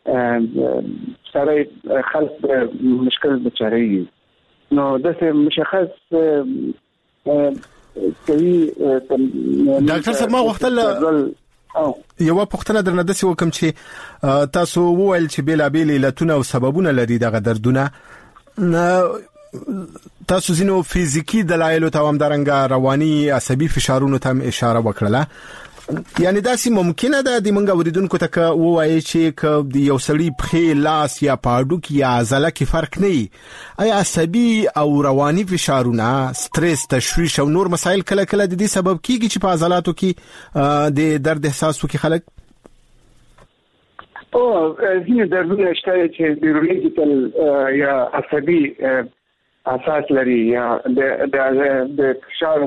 Speaker 7: سره خلق مشکل بچاري نو د مشخص کوي
Speaker 17: ډاکټر صاحب ما وختل یو پوښتنه درنه د څه وکم چې تاسو وویل چې بیل بیل علتونه او سببونه لري دغه دردونه تاسو زینو فزیکی دلایل او همدارنګه رواني عصبي فشارونو ته اشاره وکړه یعنی دا سي ممکنه ده د منګه وریدونکو ته وایي چې د یو سړی په لاس یا پاډو کې یا عضله کې فرق نه وي اي عصبي او رواني فشارونه سټرس تشویش او نور مسایل کله کله د دې سبب کیږي چې په عضلاتو کې د درد احساس وکړي خلک
Speaker 7: او ځینې دردونه شته چې نیورولوژیکل یا عصبي اساس لري یا د د د فشار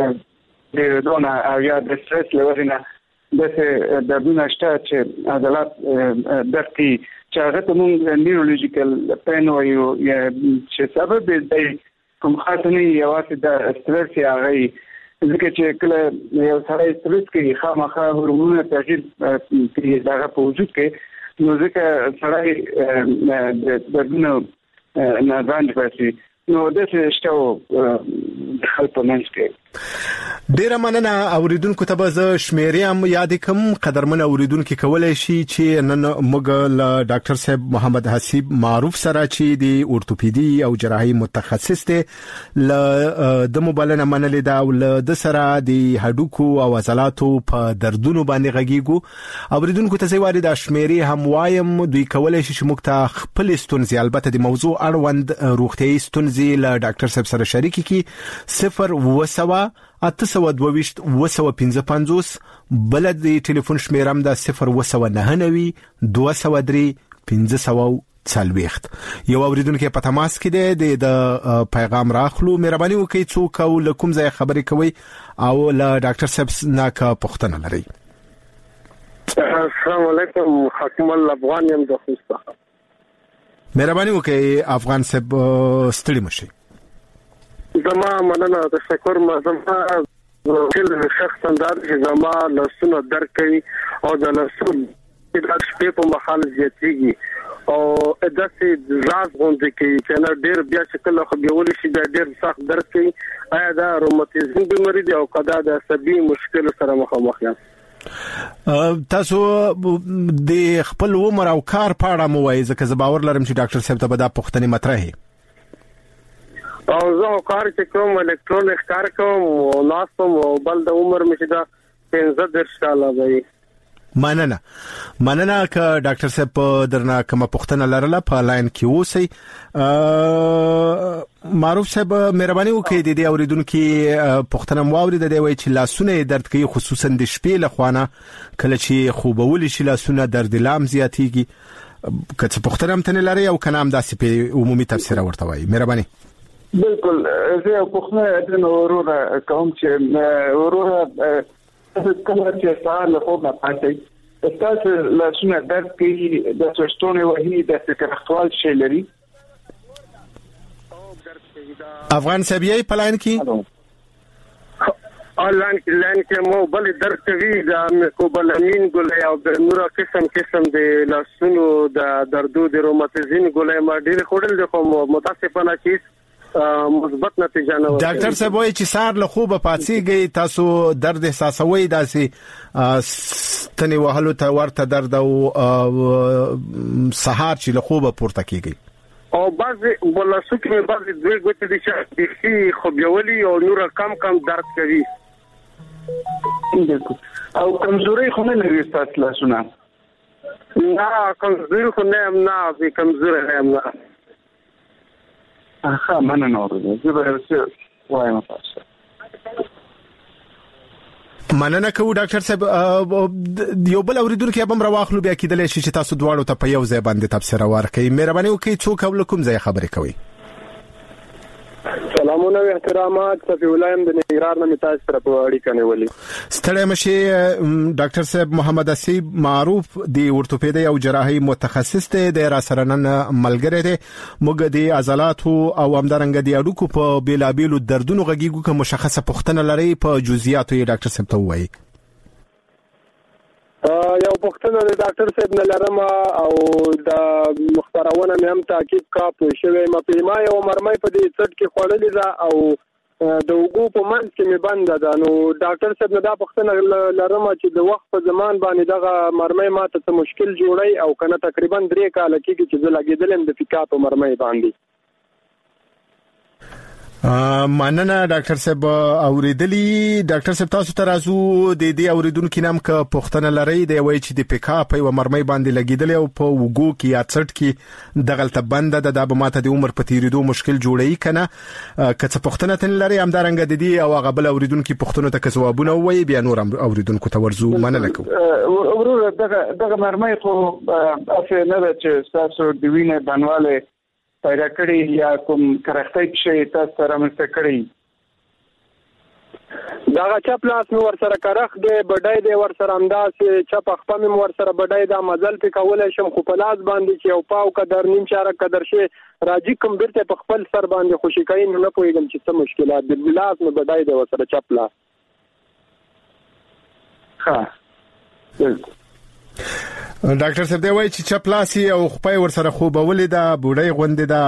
Speaker 7: د دونه او یا د سټرس لورینه د څه دردونه شته چې عضلات درد کوي چې هغه ته موږ نیورولوژیکل پین وایو یا چې سبب د کوم خاصني یوازې د سټرس یا غي ځکه چې کله یو سړی سټرس کوي خامخا هورمونونه تغییر کوي دغه په وجود کې نو ځکه سړی د دردونه نه ځان باسي نو د څه شته د خلکو منځ کې
Speaker 17: ډیر مننه اوریدونکو ته به زه شمیریم یاد کوم قدرمن اوریدونکو کولای شي چې نن موږ له ډاکټر صاحب محمد حسیب معروف سره چې د اورتوپیدي او جراحي متخصص دی له د موبایل نه منلې دا او له د سره د هډوکو او عضلاتو په دردونو باندې غږیږو اوریدونکو ته زه واري د شمیري هم وایم دوی کولای شي چې موږ ته خپل ستونزې البته د موضوع اړوند روغتيایي ستونزې له ډاکټر صاحب سره شریک کی صفر وسوا اته سوه دوه ویشت اوه سوه پنځه پنځوس بل د ټلیفون شمیرم د صفر اوه سوه نهه نوي دوه سوه درې پنځه سوه څلوېښت یو اوریدونکو په تماس کې دی د پیغام راخلو مهرباني وکړئ څوک او لکم ځای خبرې کوي او له ډاکټر صاحب نه کا پوښتنه لري.
Speaker 3: السلام علیکم حکیم الله افغان یم د خوسته
Speaker 17: مهرباني وکړئ افغان صاحب ستړي مشي
Speaker 3: زما مننه تشکر ما زما ټول شخص انداز چې زما لاسونه درد کوي او د لاسونو د شپې په مخال زیاتېږي او داسې ځاز غونډه کوي چې نه ډېر بیا چې کله خو بیول شي د ډېر سخت درد کوي آیا دا روماتیزم بیماری دی او کدا د عصبي مشکل سره مخامخ یم
Speaker 17: تاسو د خپل عمر او کار په اړه مو وایي ځکه زه باور لرم چې ډاکټر صاحب ته به دا پوښتنه مطرح
Speaker 3: او زه کار چې کوم الکترونیک کار کوم او ناستم او بل د عمر مې دا پنځه درش کاله دی.
Speaker 17: مننه مننه ک ډاکټر صاحب درنه کومه پوښتنه لرله په لاین کې اوسئ. معروف صاحب مهرباني وکړئ د دې اوریدونکو پوښتنه مو اورید دی وای چې لاسونه درد کوي خصوصا د شپې لخوانه کله چې خوبول شي لاسونه درد لام زیاتیږي. که څه پوښتنه هم تنه لري او کنه هم داسې په عمومي تفسیر ورته وای. مهرباني.
Speaker 7: بالکل زه پوښتنه د نورو کوم چې ورور کله چې سهار له خوب نه پاتې تاسو لاسونه درد کوي د سرطان وهي د فکرخوال شي لري.
Speaker 17: افغان سبیای پلان کی
Speaker 3: آنلاین کې لاین کې مو بل درد کوي د کوبلامین ګولې او د نور قسم قسم د لاسونو د دردو د روماتیزم ګولې ما ډېر خوړل د کوم متاسفانه چې مثبت نتیجه نه ورکړي. ډاکټر
Speaker 17: صاحب وایي چې سار له خوبه پاتېږي تاسو درد احساسوي داسې تنه وهلو ته ورته درد او سهار چې له خوبه پورته کیږي
Speaker 3: او بعضی بلاسو کې بعضی دوی ګوتې دي چې بيخي خوبيولي او نور کم کم درد کوي
Speaker 7: او کمزوري خو نه لري تاسو لاسونه؟
Speaker 3: نه کمزوري خو نه هم نه به کمزوري نه هم نه.
Speaker 7: اخا مننه اورده زه به څه وایم تاسو.
Speaker 17: مننه کوم ډاکټر صاحب یو بل اوریدونکو هم راواخلو بیا کېدل شي چې تاسو دواړو ته په یو ځای باندې تفسیر ورکړئ. مهرباني وکړئ څوک او کوم ځای خبرې کوي؟
Speaker 8: سلامونه او احترامات صفي ولایم د نګران نه تاسو سره په اړیکه نیولې.
Speaker 17: ستړی مشي ډاکټر صاحب محمد اسیب معروف دی ورتوپیدي او جراحي متخصص دی د راسرنن ملګری دی. موږ د عضلات او همدارنګ د اډوکو په بیلابیلو دردونو غږیږو که مشخصه پوښتنه لري په جزئیاتو یې ډاکټر صاحب ته وایي.
Speaker 8: یو پوښتنه د ډاکټر صاحب نه لرم او د مختارونه مې هم تاکید کا په شوی مې ما یو مرمۍ په دې څټ کې خوړلې ده او د وګو په منځ کې مې بند ده. نو ډاکټر صاحب نه دا پوښتنه لرم چې د وخت په زمان باندې دغه مرمۍ ماته څه مشکل جوړي او کنه تقریبا درې کال کېږي چې زه لګېدلم د فیکا په مرمۍ باندې.
Speaker 17: مننه ډاکټر صاحب اوریدلی. ډاکټر صاحب تاسو ته راځو د دې اوریدونکو نام ک پوښتنه لري دی وای چې د پیکا په و مرمۍ باندې لګیدل او په وګو کې یا څټ کې دغلت بند ده د ماته د عمر په تیریدو مشکل جوړی کنه که څه پوښتنه تن لري هم دارنګ د دې او غبل اوریدونکو پوښتنه ته جوابونه وای بیا نور اوریدونکو ته ورزو مننه کوم.
Speaker 7: ورور دغه دغه مرمۍ خو اصل نه ده چې تاسو د وینې بنواله پیدا کړی یا کوم کرختای شي تاسو سره مست کړی؟
Speaker 8: دا چپ لاس نو ور سره کرخ دی بډای دی ور سره انداز چپ خپل مې ور سره بډای دا مزل په کولای شم خو په لاس باندې چې او پاو قدر نیم چاره قدر شي راځي کوم بیرته په خپل سر باندې خوشی کوي نه پوهیږم چې څه مشکلات د لاس نو بډای دی ور سره چپ لاس.
Speaker 7: ها بالکل
Speaker 17: ډاکټر صاحب دی وای چې چپلاسي او خپای ور سره خوبولې دا بوډۍ غوندې دا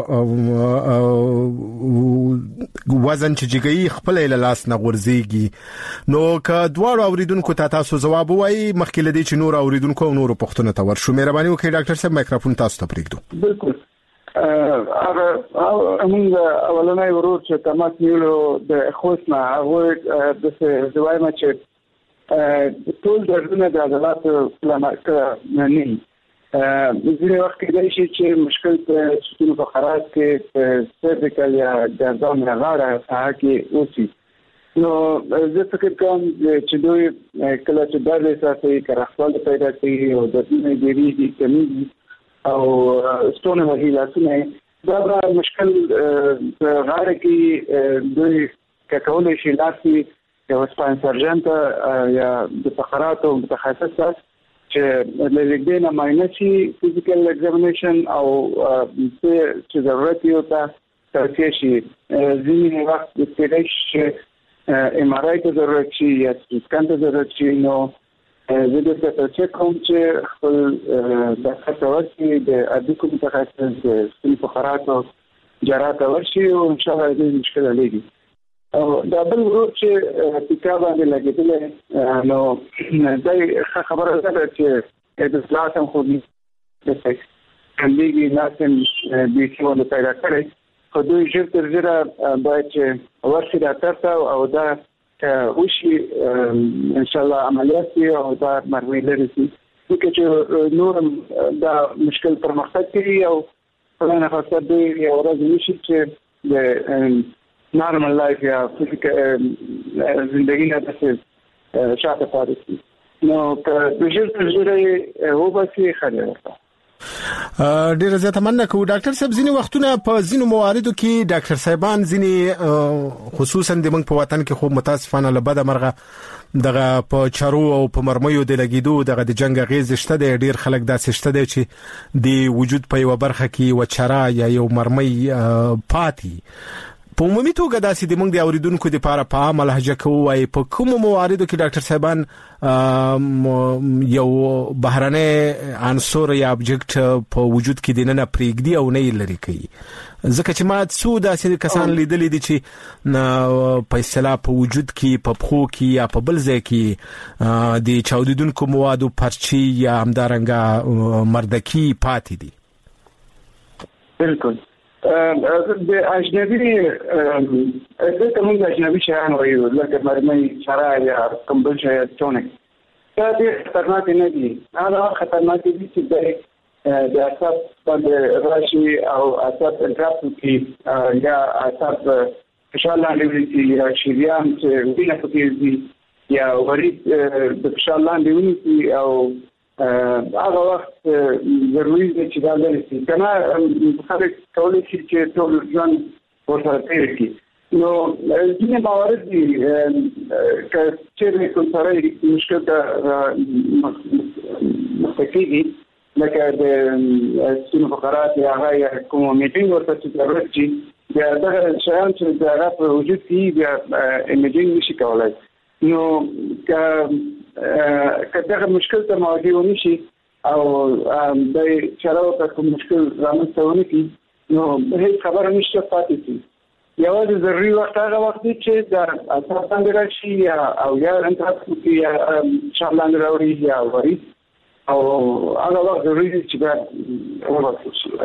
Speaker 17: وزن چې جګي خپل له لاس نه غورځيږي. نو که دواړو اوریدونکو ته تاسو جواب وایي مخکې لدی چې نور اوریدونکو او نور پوښتنه ته ورشو. مهرباني وکړئ ډاکټر صاحب مایکروفون تاسو ته پریږدو.
Speaker 7: بالکل هغه موږ اولنۍ ورور چې تماس نیولو د خوښنه هغه د ځوایما چې ټول دردونه د عضلاتو لمکه نه ځینې وخت کې شي چې مشکل په ستونو په خراج کې په سرټیکل یا ګردان یا غاړه هغه کې اوسي. نو زه فکر کوم چې دوی کله چې درد احساسوي کرخوال پیدا کوي او دردونه ډېرېږي کمیږي او ستونې وهي لاسونه دا به مشکل په غاړه کې دوی کولی شي لاسي یو سپاین سرجن یا د فقراتو متخصص چې لږه نه ماینسي فزیکل ایگزامینیشن او چې ضرورت یو ته توصیه شي. ځینې وخت د سټیج ام ار آی ته ضرورت شي یا سکان ته ضرورت شي. نو زه د توصیه کوم چې خپل ډاکټر ته ورشي د اډوکو متخصص د سپین فقراتو جراحت ورشي او ان شاء الله دې مشکل لګي. او دا بل ورور چې پیکا باندې لګېدل نو دا خبره ده چې د اصلاحات هم خو دې کندېږي لازم دې څه ونه پیدا کړي خو دوی ژر تر ژره باید چې ورشي ډاکټر ته او دا وشي ان شاء الله عملیات او دا مرمۍ لري چې چې نور دا مشکل پرمختګ کوي او په نه خاصه دوی یو ورځ نشي چې د نارمل لایف یا فزیکل ژوندۍ نه تاسو شاته پاتې نو که د ژر تر ژره وباسي خلک
Speaker 17: ډیر زیاته مننه کوم ډاکټر صاحب. ځینې وختونه په ځینو مواردو کې ډاکټر صاحبان ځینې خصوصا د موږ په وطن کې خو متاسفانه له بده مرغه دغه په چارو او په مرمیو د لګیدو دغه د جنگ غیز شته د ډیر خلک داسې شته دي چې د وجود په یو برخه کې و چارا یا یو مرمۍ پاتې. په عمومي توګه داسې د موږ د اوریدونکو لپاره په عامه لهجه کې وایي په کوم مواردو کې ډاکټر صاحبان یو بهرانه عنصر یا ابجیکټ په وجود کې د نه پریږدي او نه لري کوي. ځکه چې ما څو داسې کسان لیدلي دي چې په اصطلاح په وجود کې په پخو کې یا په بل ځای کې د چاودیدونکو موادو پرچی یا همدارنګه مردکی پاتې دي.
Speaker 7: بالکل د اجنبي د کوم اجنبي شیان وایو لکه مرمۍ چارا یا کوم بل شی ټونیک دا ډېر خطرناک نه دي. هغه خطرناک دي چې د اعصاب باندې راشي او اعصاب انټراپ کوي یا اعصاب فشار لاندې وي یا شریان چې وینه پکې دي یا ورید د فشار لاندې ونیسي او هغه وخت ضروري دی چې دا لري چې کنه خلک کولای شي چې ټول ځان ورسره تیر کړي. نو ځینې موارد دي چې کوم سره مشکل ته مستقیدي لکه د سینو فقرات یا هغه کوم میټینګ ورته چې ضرورت شي بیا دغه شیان چې د هغه په وجود کې بیا ایمیجینګ نشي کولای. نو که که دغه مشکل ته مواجه ونشي او د چارو په کوم مشکل رامنځته ونه کړي نو هیڅ خبره نشته پاتې شي. یوازې ضروري وخت هغه وخت دی چې د اثر باندې راشي یا او یا انتراپ کوي یا شال لاندې راوړي یا وري او هغه وخت ضروري دی چې دا وباسي شي.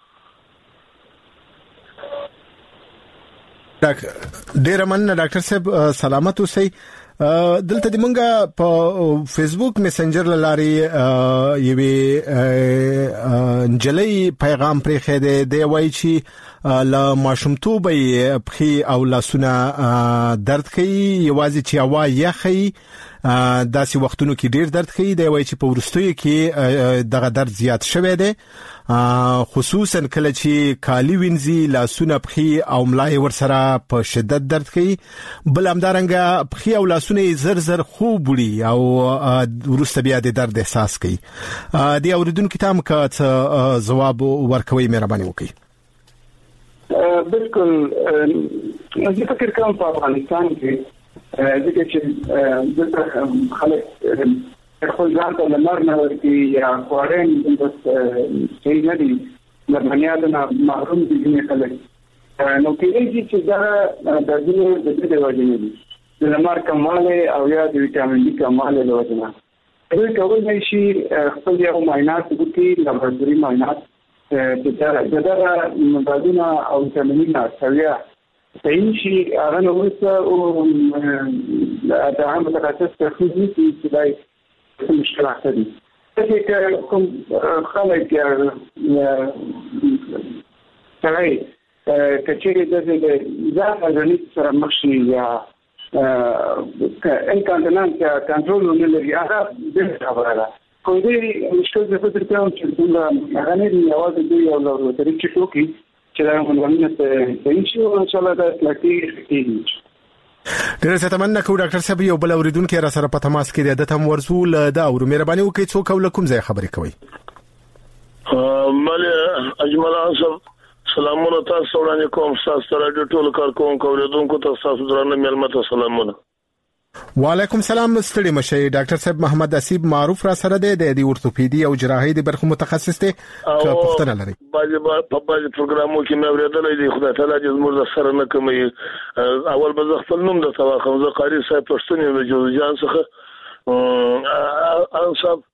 Speaker 17: ډیر مننه ډاکټر صاحب، سلامت اوسئ. دلته د مونږه په فیسبوک میسنجر لاري یوې جلي پیغام پرې خېده دی وایي چې لا ماشومتوبې پخي او لاسونه درد کوي، یوازې چې هوا یخي داسې وختونو کې ډیر درد کوي. دی وایي چې په ورستیو کې دغه درد زیات شوی دی، خصوصا کله چې کالی وینځي لاسونه پخي او ملای ورسره په شدت درد کوي. بل همدارنګه پخي او لاسونه زر زر خوب وړي او ورسته بیا د درد احساس کوي. دی اوریدونکو ته مکه جواب ورکوي مهرباني وکړئ.
Speaker 7: بالکل زه فکر کوم په افغانستان کې ځکه چې دلته خلک خپل ځان ته لمر نه ورکي یا خوارین بس صحیح نه دي، لمنیاتو نه محروم دي ځینې خلک. نو کېږي چې دا د دې د دې وجې نه دي د لمر کموالی او یا د ویټامین ډي کموالی له وجې نه. دوی کولی شي خپل یو معاینات وکړي، لابراتوري معاینات چې د دغه موادونه او ویټامینونه سویه صحیح شي. هغه نه وروسته د عام متخصص تشخیص نیسي چې دا مشکلات دي. چې کوم خلک سړی کچېرې د ځان غذایي سره مخ شي یا انکانټنانس یا کنټرول نه لري، هغه د خبره ده. کوم دې مشکل د فکر کوم چې څنګه هغه نه دی یوازې دی یو لور طریقې چې ټوکی چې دا موږ نه ته شي او ان شاء الله دا لکه کېږي.
Speaker 17: ډېر ستاسو مننه کوم ډاکټر صاحب. یو بل اوریدونکو را سره په تماس کې د تم ورزول دا او مهرباني وکړئ څوک او کوم ځای خبرې کوي.
Speaker 9: مال اجمل حسن سلامونه تاسو وړاندې کوم. تاسو راډیو ټول کار کوم اوریدونکو ته تاسو درنه ملمت سلامونه.
Speaker 17: وعلیکم السلام. ستړي مشه ډاکټر صاحب محمد اسیب معروف را سره دی د اورتوپیدي او جراحي د برخو متخصص دی. که پوښتنه لري
Speaker 9: باندې په باندې پروګرامو کې مې اورېدلې دي. خدای تعالی دې زموږ سره نه کوي. اول به خپل نوم د تواخم زه قاری صاحب پښتون یم د جوزجان څخه. ان صاحب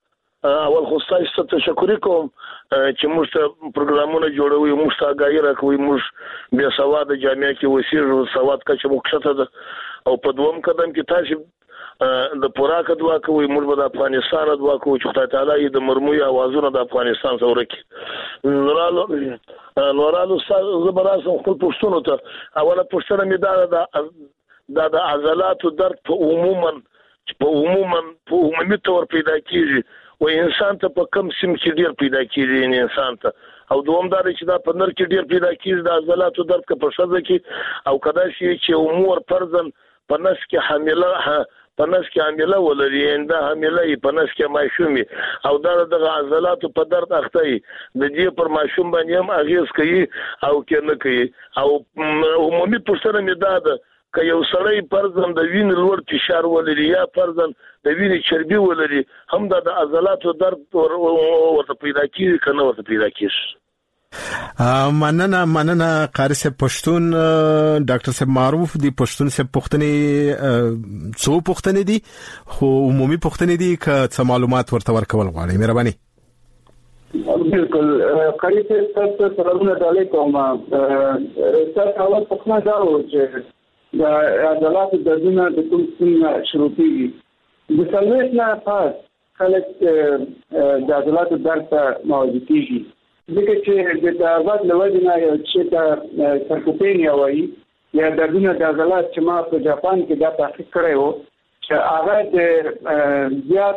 Speaker 9: اول خو ستاسو تشکر کوم چې موږ ته پروګرامونه جوړوي، موږ ته غاړي راکوي، موږ بیا سواد جامعه کې وسیږو، سواد کچه مخشته ده. او په دوم قدم کې تاسو د پوراک دعا کوي، موږ به د افغانستان دعا کوو چې خدای تعالی د مرموي اوازونه د افغانستان څخه ورکړي. نورالو نورالو زبراسو خپل پښتون ته اوله پښتنه می دا د عضلاتو درد په عموما په عموما په عمومي تور پیدا کیږي او انسان ته په کم سیم کې ډیر پیدا کیږي نه انسان ته. او دوم دا چې دا په نر کې ډیر پیدا کیږي د عضلاتو درد کې په شذ کې او کدا شي چې امور فرضاً په نس کې حامله په نس کې حامله ولري انده حامله په نس کې ماشومي او دا د عضلاتو په درد اخته د دې پر ماشوم باندې هم اغیز کوي او کې نه کوي. او عمومي پوښتنه مې دا ده که یو سړی فرضاً د وینې لوړ فشار ولري یا فرضاً د وینې چربي ولري هم دا د عضلاتو درد ورته پیدا کیږي کنه ورته پیدا کیږي.
Speaker 17: مننه مننه قاری صاحب پښتون. ډاکټر صاحب معروف دی پښتون صاحب پښتنې څو پښتنې دي خو عمومي پښتنې دي که څه معلومات ورته ورکول غواړي مهرباني.
Speaker 7: بالکل قاری صاحب تاسو سلام علیکم. تاسو اول پښتنه دا و چې د عضلاتو دردونه د کوم څه شروع کیږي. د څلوېښت نه پاس خلک د عضلاتو درد ته مواجه کیږي ځکه چې د دردات له وجې نه یو چې د سرکوپینیا وایي یا دردونه د عضلات چې ما په جاپان کې دا تحقیق کړی و چې هغه د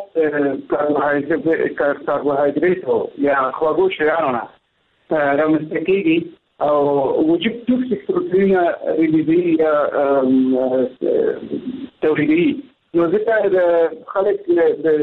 Speaker 7: زیات کاربوهایډریټو یا خواږو شیانو نه رامنځته کیږي او وجود توکسیک پروتین ریلیزي یا تولیدي. نو ځکه د خلک د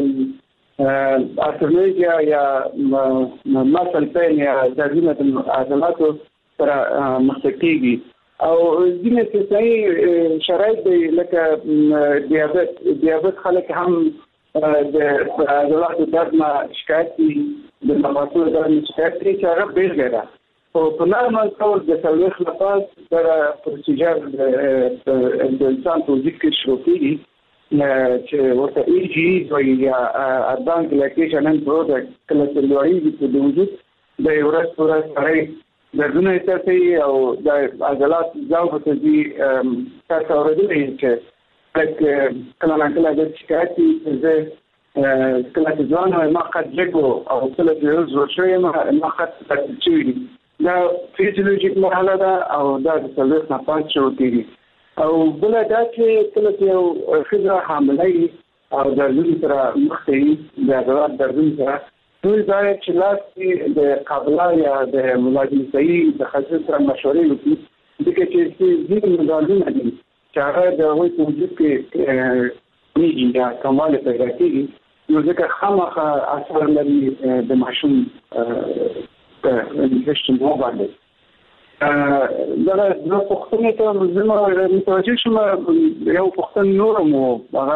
Speaker 7: ارترالجیا یا مسل پین یا دردونه د عضلاتو سره مخ کېږي او ځینې صحي شرایط دی لکه دیابت دیابت خلک هم د عضلاتو درد نه شکایت دي، د مفاصلو درد نه شکایت دي چې هغه بیلګه ده. او په نارمل ډول د څلوېښت نه پاس دا پروسیجر د انسان په وجود کې شروع کېږي چې ورته ای جی وایي یا ادوانس ګلایکیشن اند پروډکټ کله چې لوړېږي په د وجود د ورځ په ورځ سړی دردونه احساسوي او د عضلات ځاو په ځي. تاسو اورېدلی چې کله نا کله د شکایت چې زه کله چې ځوان وم ما قد جګ او کله چې یو زوړ شوی یم ما قد تکلیف شوي دي. دا فیزیولوژیک مرحله ده او دا د څلوېښت نه پاس شروع کېږي. او بله دا چې کله چې یو ښځه حامله وي او دردونو سره مخ ته وي د عضلات دردونو سره دوی باید چې لاس د قابله یا د ملازمتي د خصوص سره مشورې وکړي ځکه چې ځینې مدارونه دي چې هغه د هغوی په وجود کې کېږي یا کموالی پیدا کېږي نو ځکه خامخا اثر لري د ماشوم په انفیکشن باندې. دا د پښتنې ته زما متوجه شوم یو پښتون نور مو هغه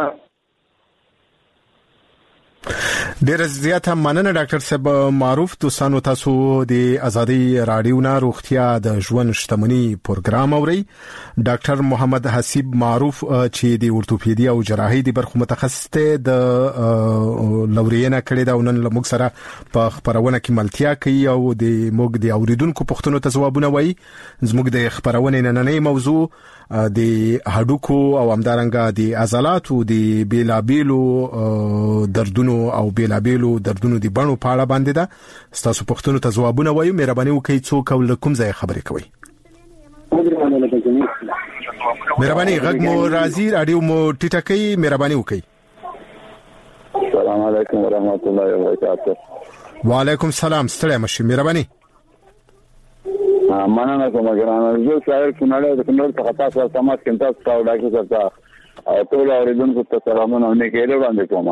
Speaker 17: ډیر زیات مننه ډاکټر صاحب معروف. دوستانو تاسو د ازادي رادیو نه روغتیا د ژوند شتمنۍ پروګرام اوري. ډاکټر محمد حسیب معروف چې د اورتوپیدي او جراحي د برخو متخصص ته د لورینه کړي دا نن موږ سره په خبرونه کې ملتیا کوي او د موږ د اوریدونکو پوښتنو ته ځوابونه وایي. زموږ د خبرونه نننې موضوع د هډوکو او همدارنګه د عضلاتو د بیلابیلو دردونو او بیلابیلو دردونو د بڼو په اړه باندې ده. تاسو پوښتنو ته ځوابونه وایو. مهرباني وکړئ څوک او کوم ځای خبرې کوي. مهرباني غږ مو راځي رادیو مو ټیټه کوي. مهرباني وکړئ.
Speaker 20: السلام علیکم ورحمت الله وبرکاته.
Speaker 17: وعلیکم السلام. ستړي مشه. مهرباني.
Speaker 20: مننه کوم ګرانه زه شاعر کونړ د کونړ څخه تاسو سمات کې تاسو تاسو ډاکټر صاحب او ټول اوریدونکو ته سلامونه او نیکه وړاندې کوم.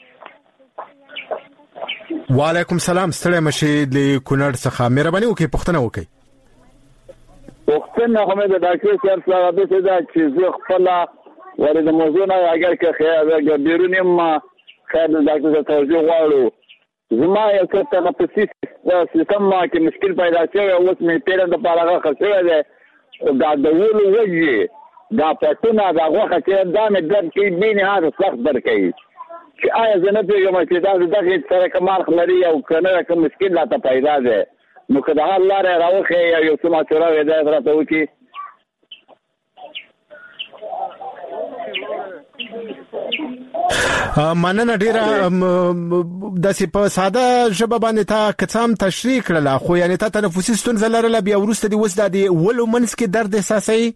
Speaker 17: وعلیکم السلام. ستړي مشه د کونړ څخه. مهرباني وکړئ پوښتنه وکړئ.
Speaker 20: پوښتنه کومه د ډاکټر صاحب سره د څه دا چې زه خپل ورته د موضوع نه اگر که خیر بیرونی ما خیر د ډاکټر صاحب توجه غواړو. زما یو څه تنفسي سیستم ما کې مشکل پیدا شوی او اوس مې پیرن د پاره خرڅوي ده دا د وولو وجه دا پټونه دا غوخه چې دا مې درد کې بینه هغه سخت در کوي
Speaker 7: چې آیا زه نه پیږم چې دا دغه سره کمال خلري او کنه کوم مشکل لا ته پیدا ده نو که دا حل لاره راوخه یا یو څه مشوره هدایت راته وکړي.
Speaker 17: مننه ډیره. داسې په ساده ژبه باندې تا کڅام تشریح کړل خو یعنی تا تنفسي ستونزه لرله بیا ورسته دی وس د ولو منس کې درد احساسي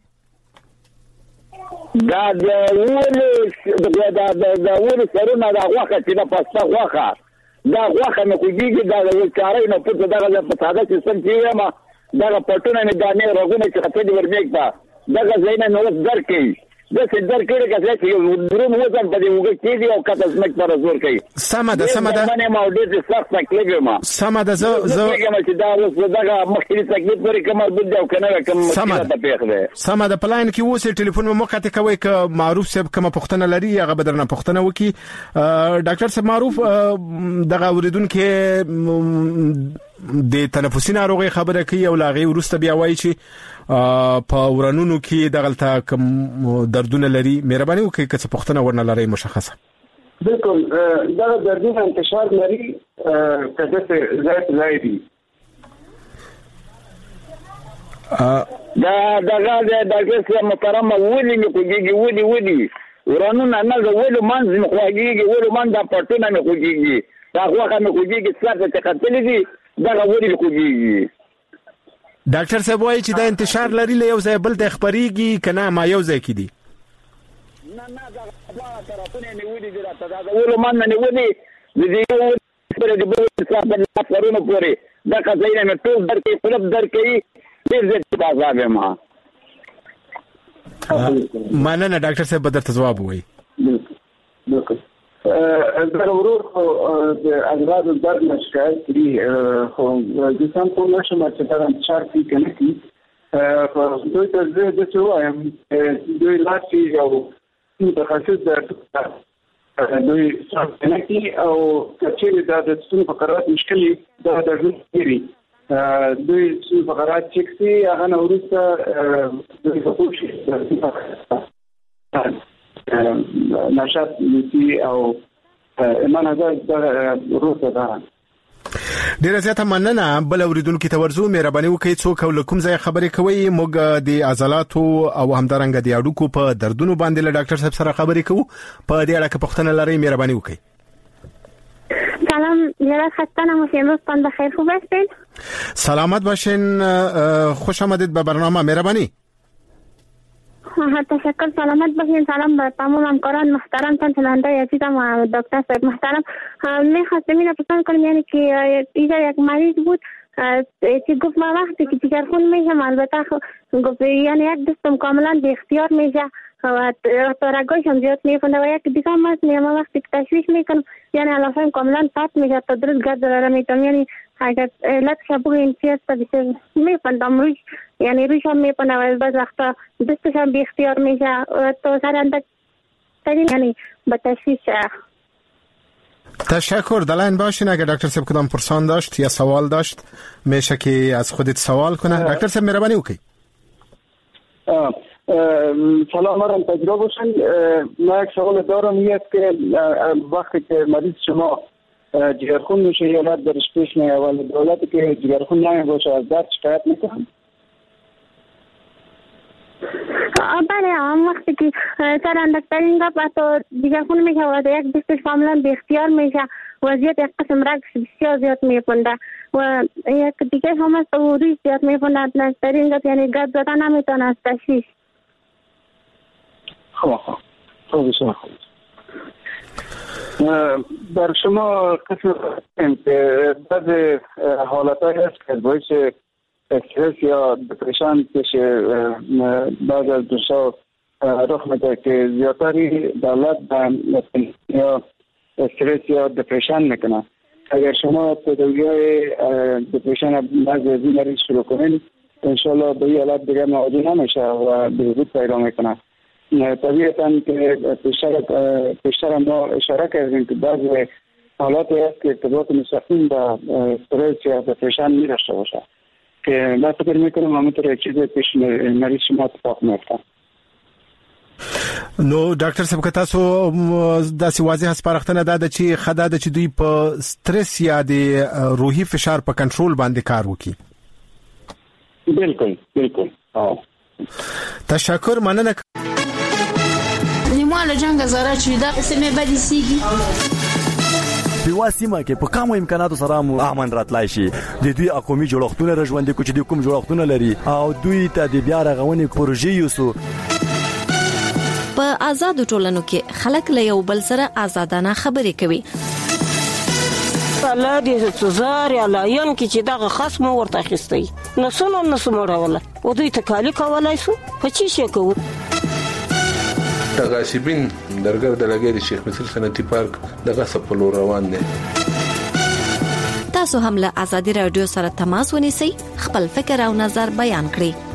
Speaker 7: دا د ولو دا د ولو سرونه دا غوخه چې دا پسته غوخه دا غوخه مې کوجیږي دا د کارای نه پټ دا د ساده سیستم چې ما دا پټونه نه دانه رغونه چې خطر دی ورمیک تا دا زینه نو درکې د څه درکې کې چې یو درو وزن په دې وګ کې دی او کته سمک پر زور کوي.
Speaker 17: سمه ده سمه ده
Speaker 7: باندې ما ډېر سخت تکلیف ما
Speaker 17: سمه ده زه زه
Speaker 7: چې دا اوس دغه مخکې تکلیف پرې کومه بده او کنه کوم څه پیښ ده.
Speaker 17: سمه ده پلاین کې وسه ټلیفون مو مخاطب کوي ک معروف صاحب کوم پښتنه لري هغه بدرنه پښتنه وکي. ډاکټر صاحب معروف دغه اوریدونکو د تنفسي ناروغي خبره کوي او لاغي ورسته بیا وایي چې په ورانونو کې دغلته کوم دردونه لري. مهرباني وکړئ که څه پوښتنه ورنه لري مشخصه.
Speaker 7: بالکل دا دردونه انتشار لري کده څه زیات لري دا دغه د ډاکټر محترم ولي مې کوجیږي ولي ولي ورانونه نه ولي منځ مې کوجیږي ولي منځ د پټونه مې کوجیږي دا غوښه مې کوجیږي څه څه کتلې دي دا ولي مې کوجیږي.
Speaker 17: ډاکټر صاحب وایي چې دا انتشار لري له یو ځای بل ته خبريږي کنه ما یو ځای کې دي.
Speaker 7: نه نه دا طرفونه نیولې دي راته دا ولو من نه نیولې دي یو پر دې بل څه په لاسونو پورې دا کځینه مې ټول درکې خپل درکې ډېر دې تاسو ما
Speaker 17: مننه ډاکټر صاحب بدر ته جواب وایي.
Speaker 7: بالکل ضرورت د اغراض درد مشکل کړي خو د سم په نشم چې دا انتشار کوي کنه کی په دوی ته زه د څه وایم دوی لاسي او متخصص د دوی څنګه کی او چې دا د څه په قرارات مشکل دا د ژوند کړي دوی څه په قرارات چې سي هغه نو ورسته دوی په کوشش نشاط لسی او ایمان ازاد روسه ده.
Speaker 17: ډیره زیاته مننه. بل اوریدونکو ته ورزو مهرباني وکړئ څوک او کوم ځای خبرې کوي موږ د عضلاتو او همدارنګ د اډوکو په دردونو باندې له ډاکټر صاحب سره خبرې کوو. په دې اړه کې پوښتنه لرئ مهرباني وکړئ.
Speaker 10: سلام جناب خستانه مشمس پند بخیر خوب هستین؟
Speaker 17: سلامت باشین. خوش آمدید به برنامه. مهربانی.
Speaker 10: تشکر. سلامت باشین. سلام به تمام همکاران محترم شنونده عزیزم و دکتر صاحب محترم. من خواستم اینو پرسان کنم یعنی که اینجا یک مریض بود که گفت ما وقتی که جگرخون میشم البته گفت یعنی یک دستم کاملا بی اختیار میشه و رگایش هم زیاد میکنه و یک دیگه هم هست ما وقتی که تشویش میکنم یعنی علافه کاملا پات میشه تا درست گرد داره میتونم یعنی اگر علت شبوه این چیز تا بیشه میپندم روش یعنی روش هم میپنه و بعض وقتا دستش هم بی اختیار میشه تو سر اندک ترین یعنی با تشویش.
Speaker 17: تشکر. دلائن باشین. اگر دکتر صاحب کدام پرسان داشت یا سوال داشت میشه که از خودت سوال کنه. دکتر صاحب مهربانی وکړئ.
Speaker 7: سلام علیکم. تجربه باشن. من یک سوال دارم یک که وقتی که مریض شما جگرخون میشه یا بعد درش پیش میاد ولی دولتی که جگرخون نمیشه از درد شکایت میکنم.
Speaker 10: بله هم وقتی که سر اندکترین گپ تو جگرخون میشه و یک دستش کاملا بی اختیار میشه وضعیت یک قسم رگش بسیار زیاد میپنده و یک دیگه هم است و روی زیاد میپنده اندکترین گپ یعنی گپ زدن نمیتونه از تشویش.
Speaker 7: خواه خواه خواه بسیار خوب. در شما قسم که بعض حالت های هست که باعث استرس یا دپرشن پیش بعض از دوستا رخ میده که زیادتری دولت یا استرس یا دپرشن میکنه. اگر شما تداوی های دپرشن بعض از این مریض شروع کنید انشالله به این حالت دیگه مواجه نمیشه و بهبود پیدا میکنه. طبیعتاً که پیشتر پیشتر ما اشاره کردیم که بعضی حالاتی هست که ارتباط مستقیم با استرس یا دپرشن می داشته باشه که من فکر میکنم همونطور یک چیز پیش مریض شما اتفاق میفته.
Speaker 17: نو ډاکټر صاحب که تاسو د سیوازه سپارښتنه ده چې خدای د چې دوی په سټرس یا د روحي فشار په کنټرول باندې کار وکړي.
Speaker 7: بالکل بالکل او
Speaker 17: تشکر مننه.
Speaker 12: نیمه له جنگ زاره چې دا سمې بدې سیږي
Speaker 13: په واسمه کې په کومو امکاناتو سره مو امن راتلای شي. د دوی اقومي جوړښتونه رژوندې کوچ دي کوم جوړښتونه لري او دوی ته د بیا رغونې پروژې یوسو.
Speaker 14: په آزاد ټولنو کې خلک له یو بل سره آزادانه خبرې کوي.
Speaker 15: الله دې زار یا لاین کې چې دغه خصم ورته خستي نسونو نسمو راوله او دوی ته کالی کولای شو په چی شي کوو.
Speaker 16: تغاسبین درګر د لګیری شیخ مصر صنعتي پارک دغه سپلو روان دي.
Speaker 14: تاسو هم له آزادي رادیو سره تماس ونیسئ، خپل فکر او نظر بیان کړئ.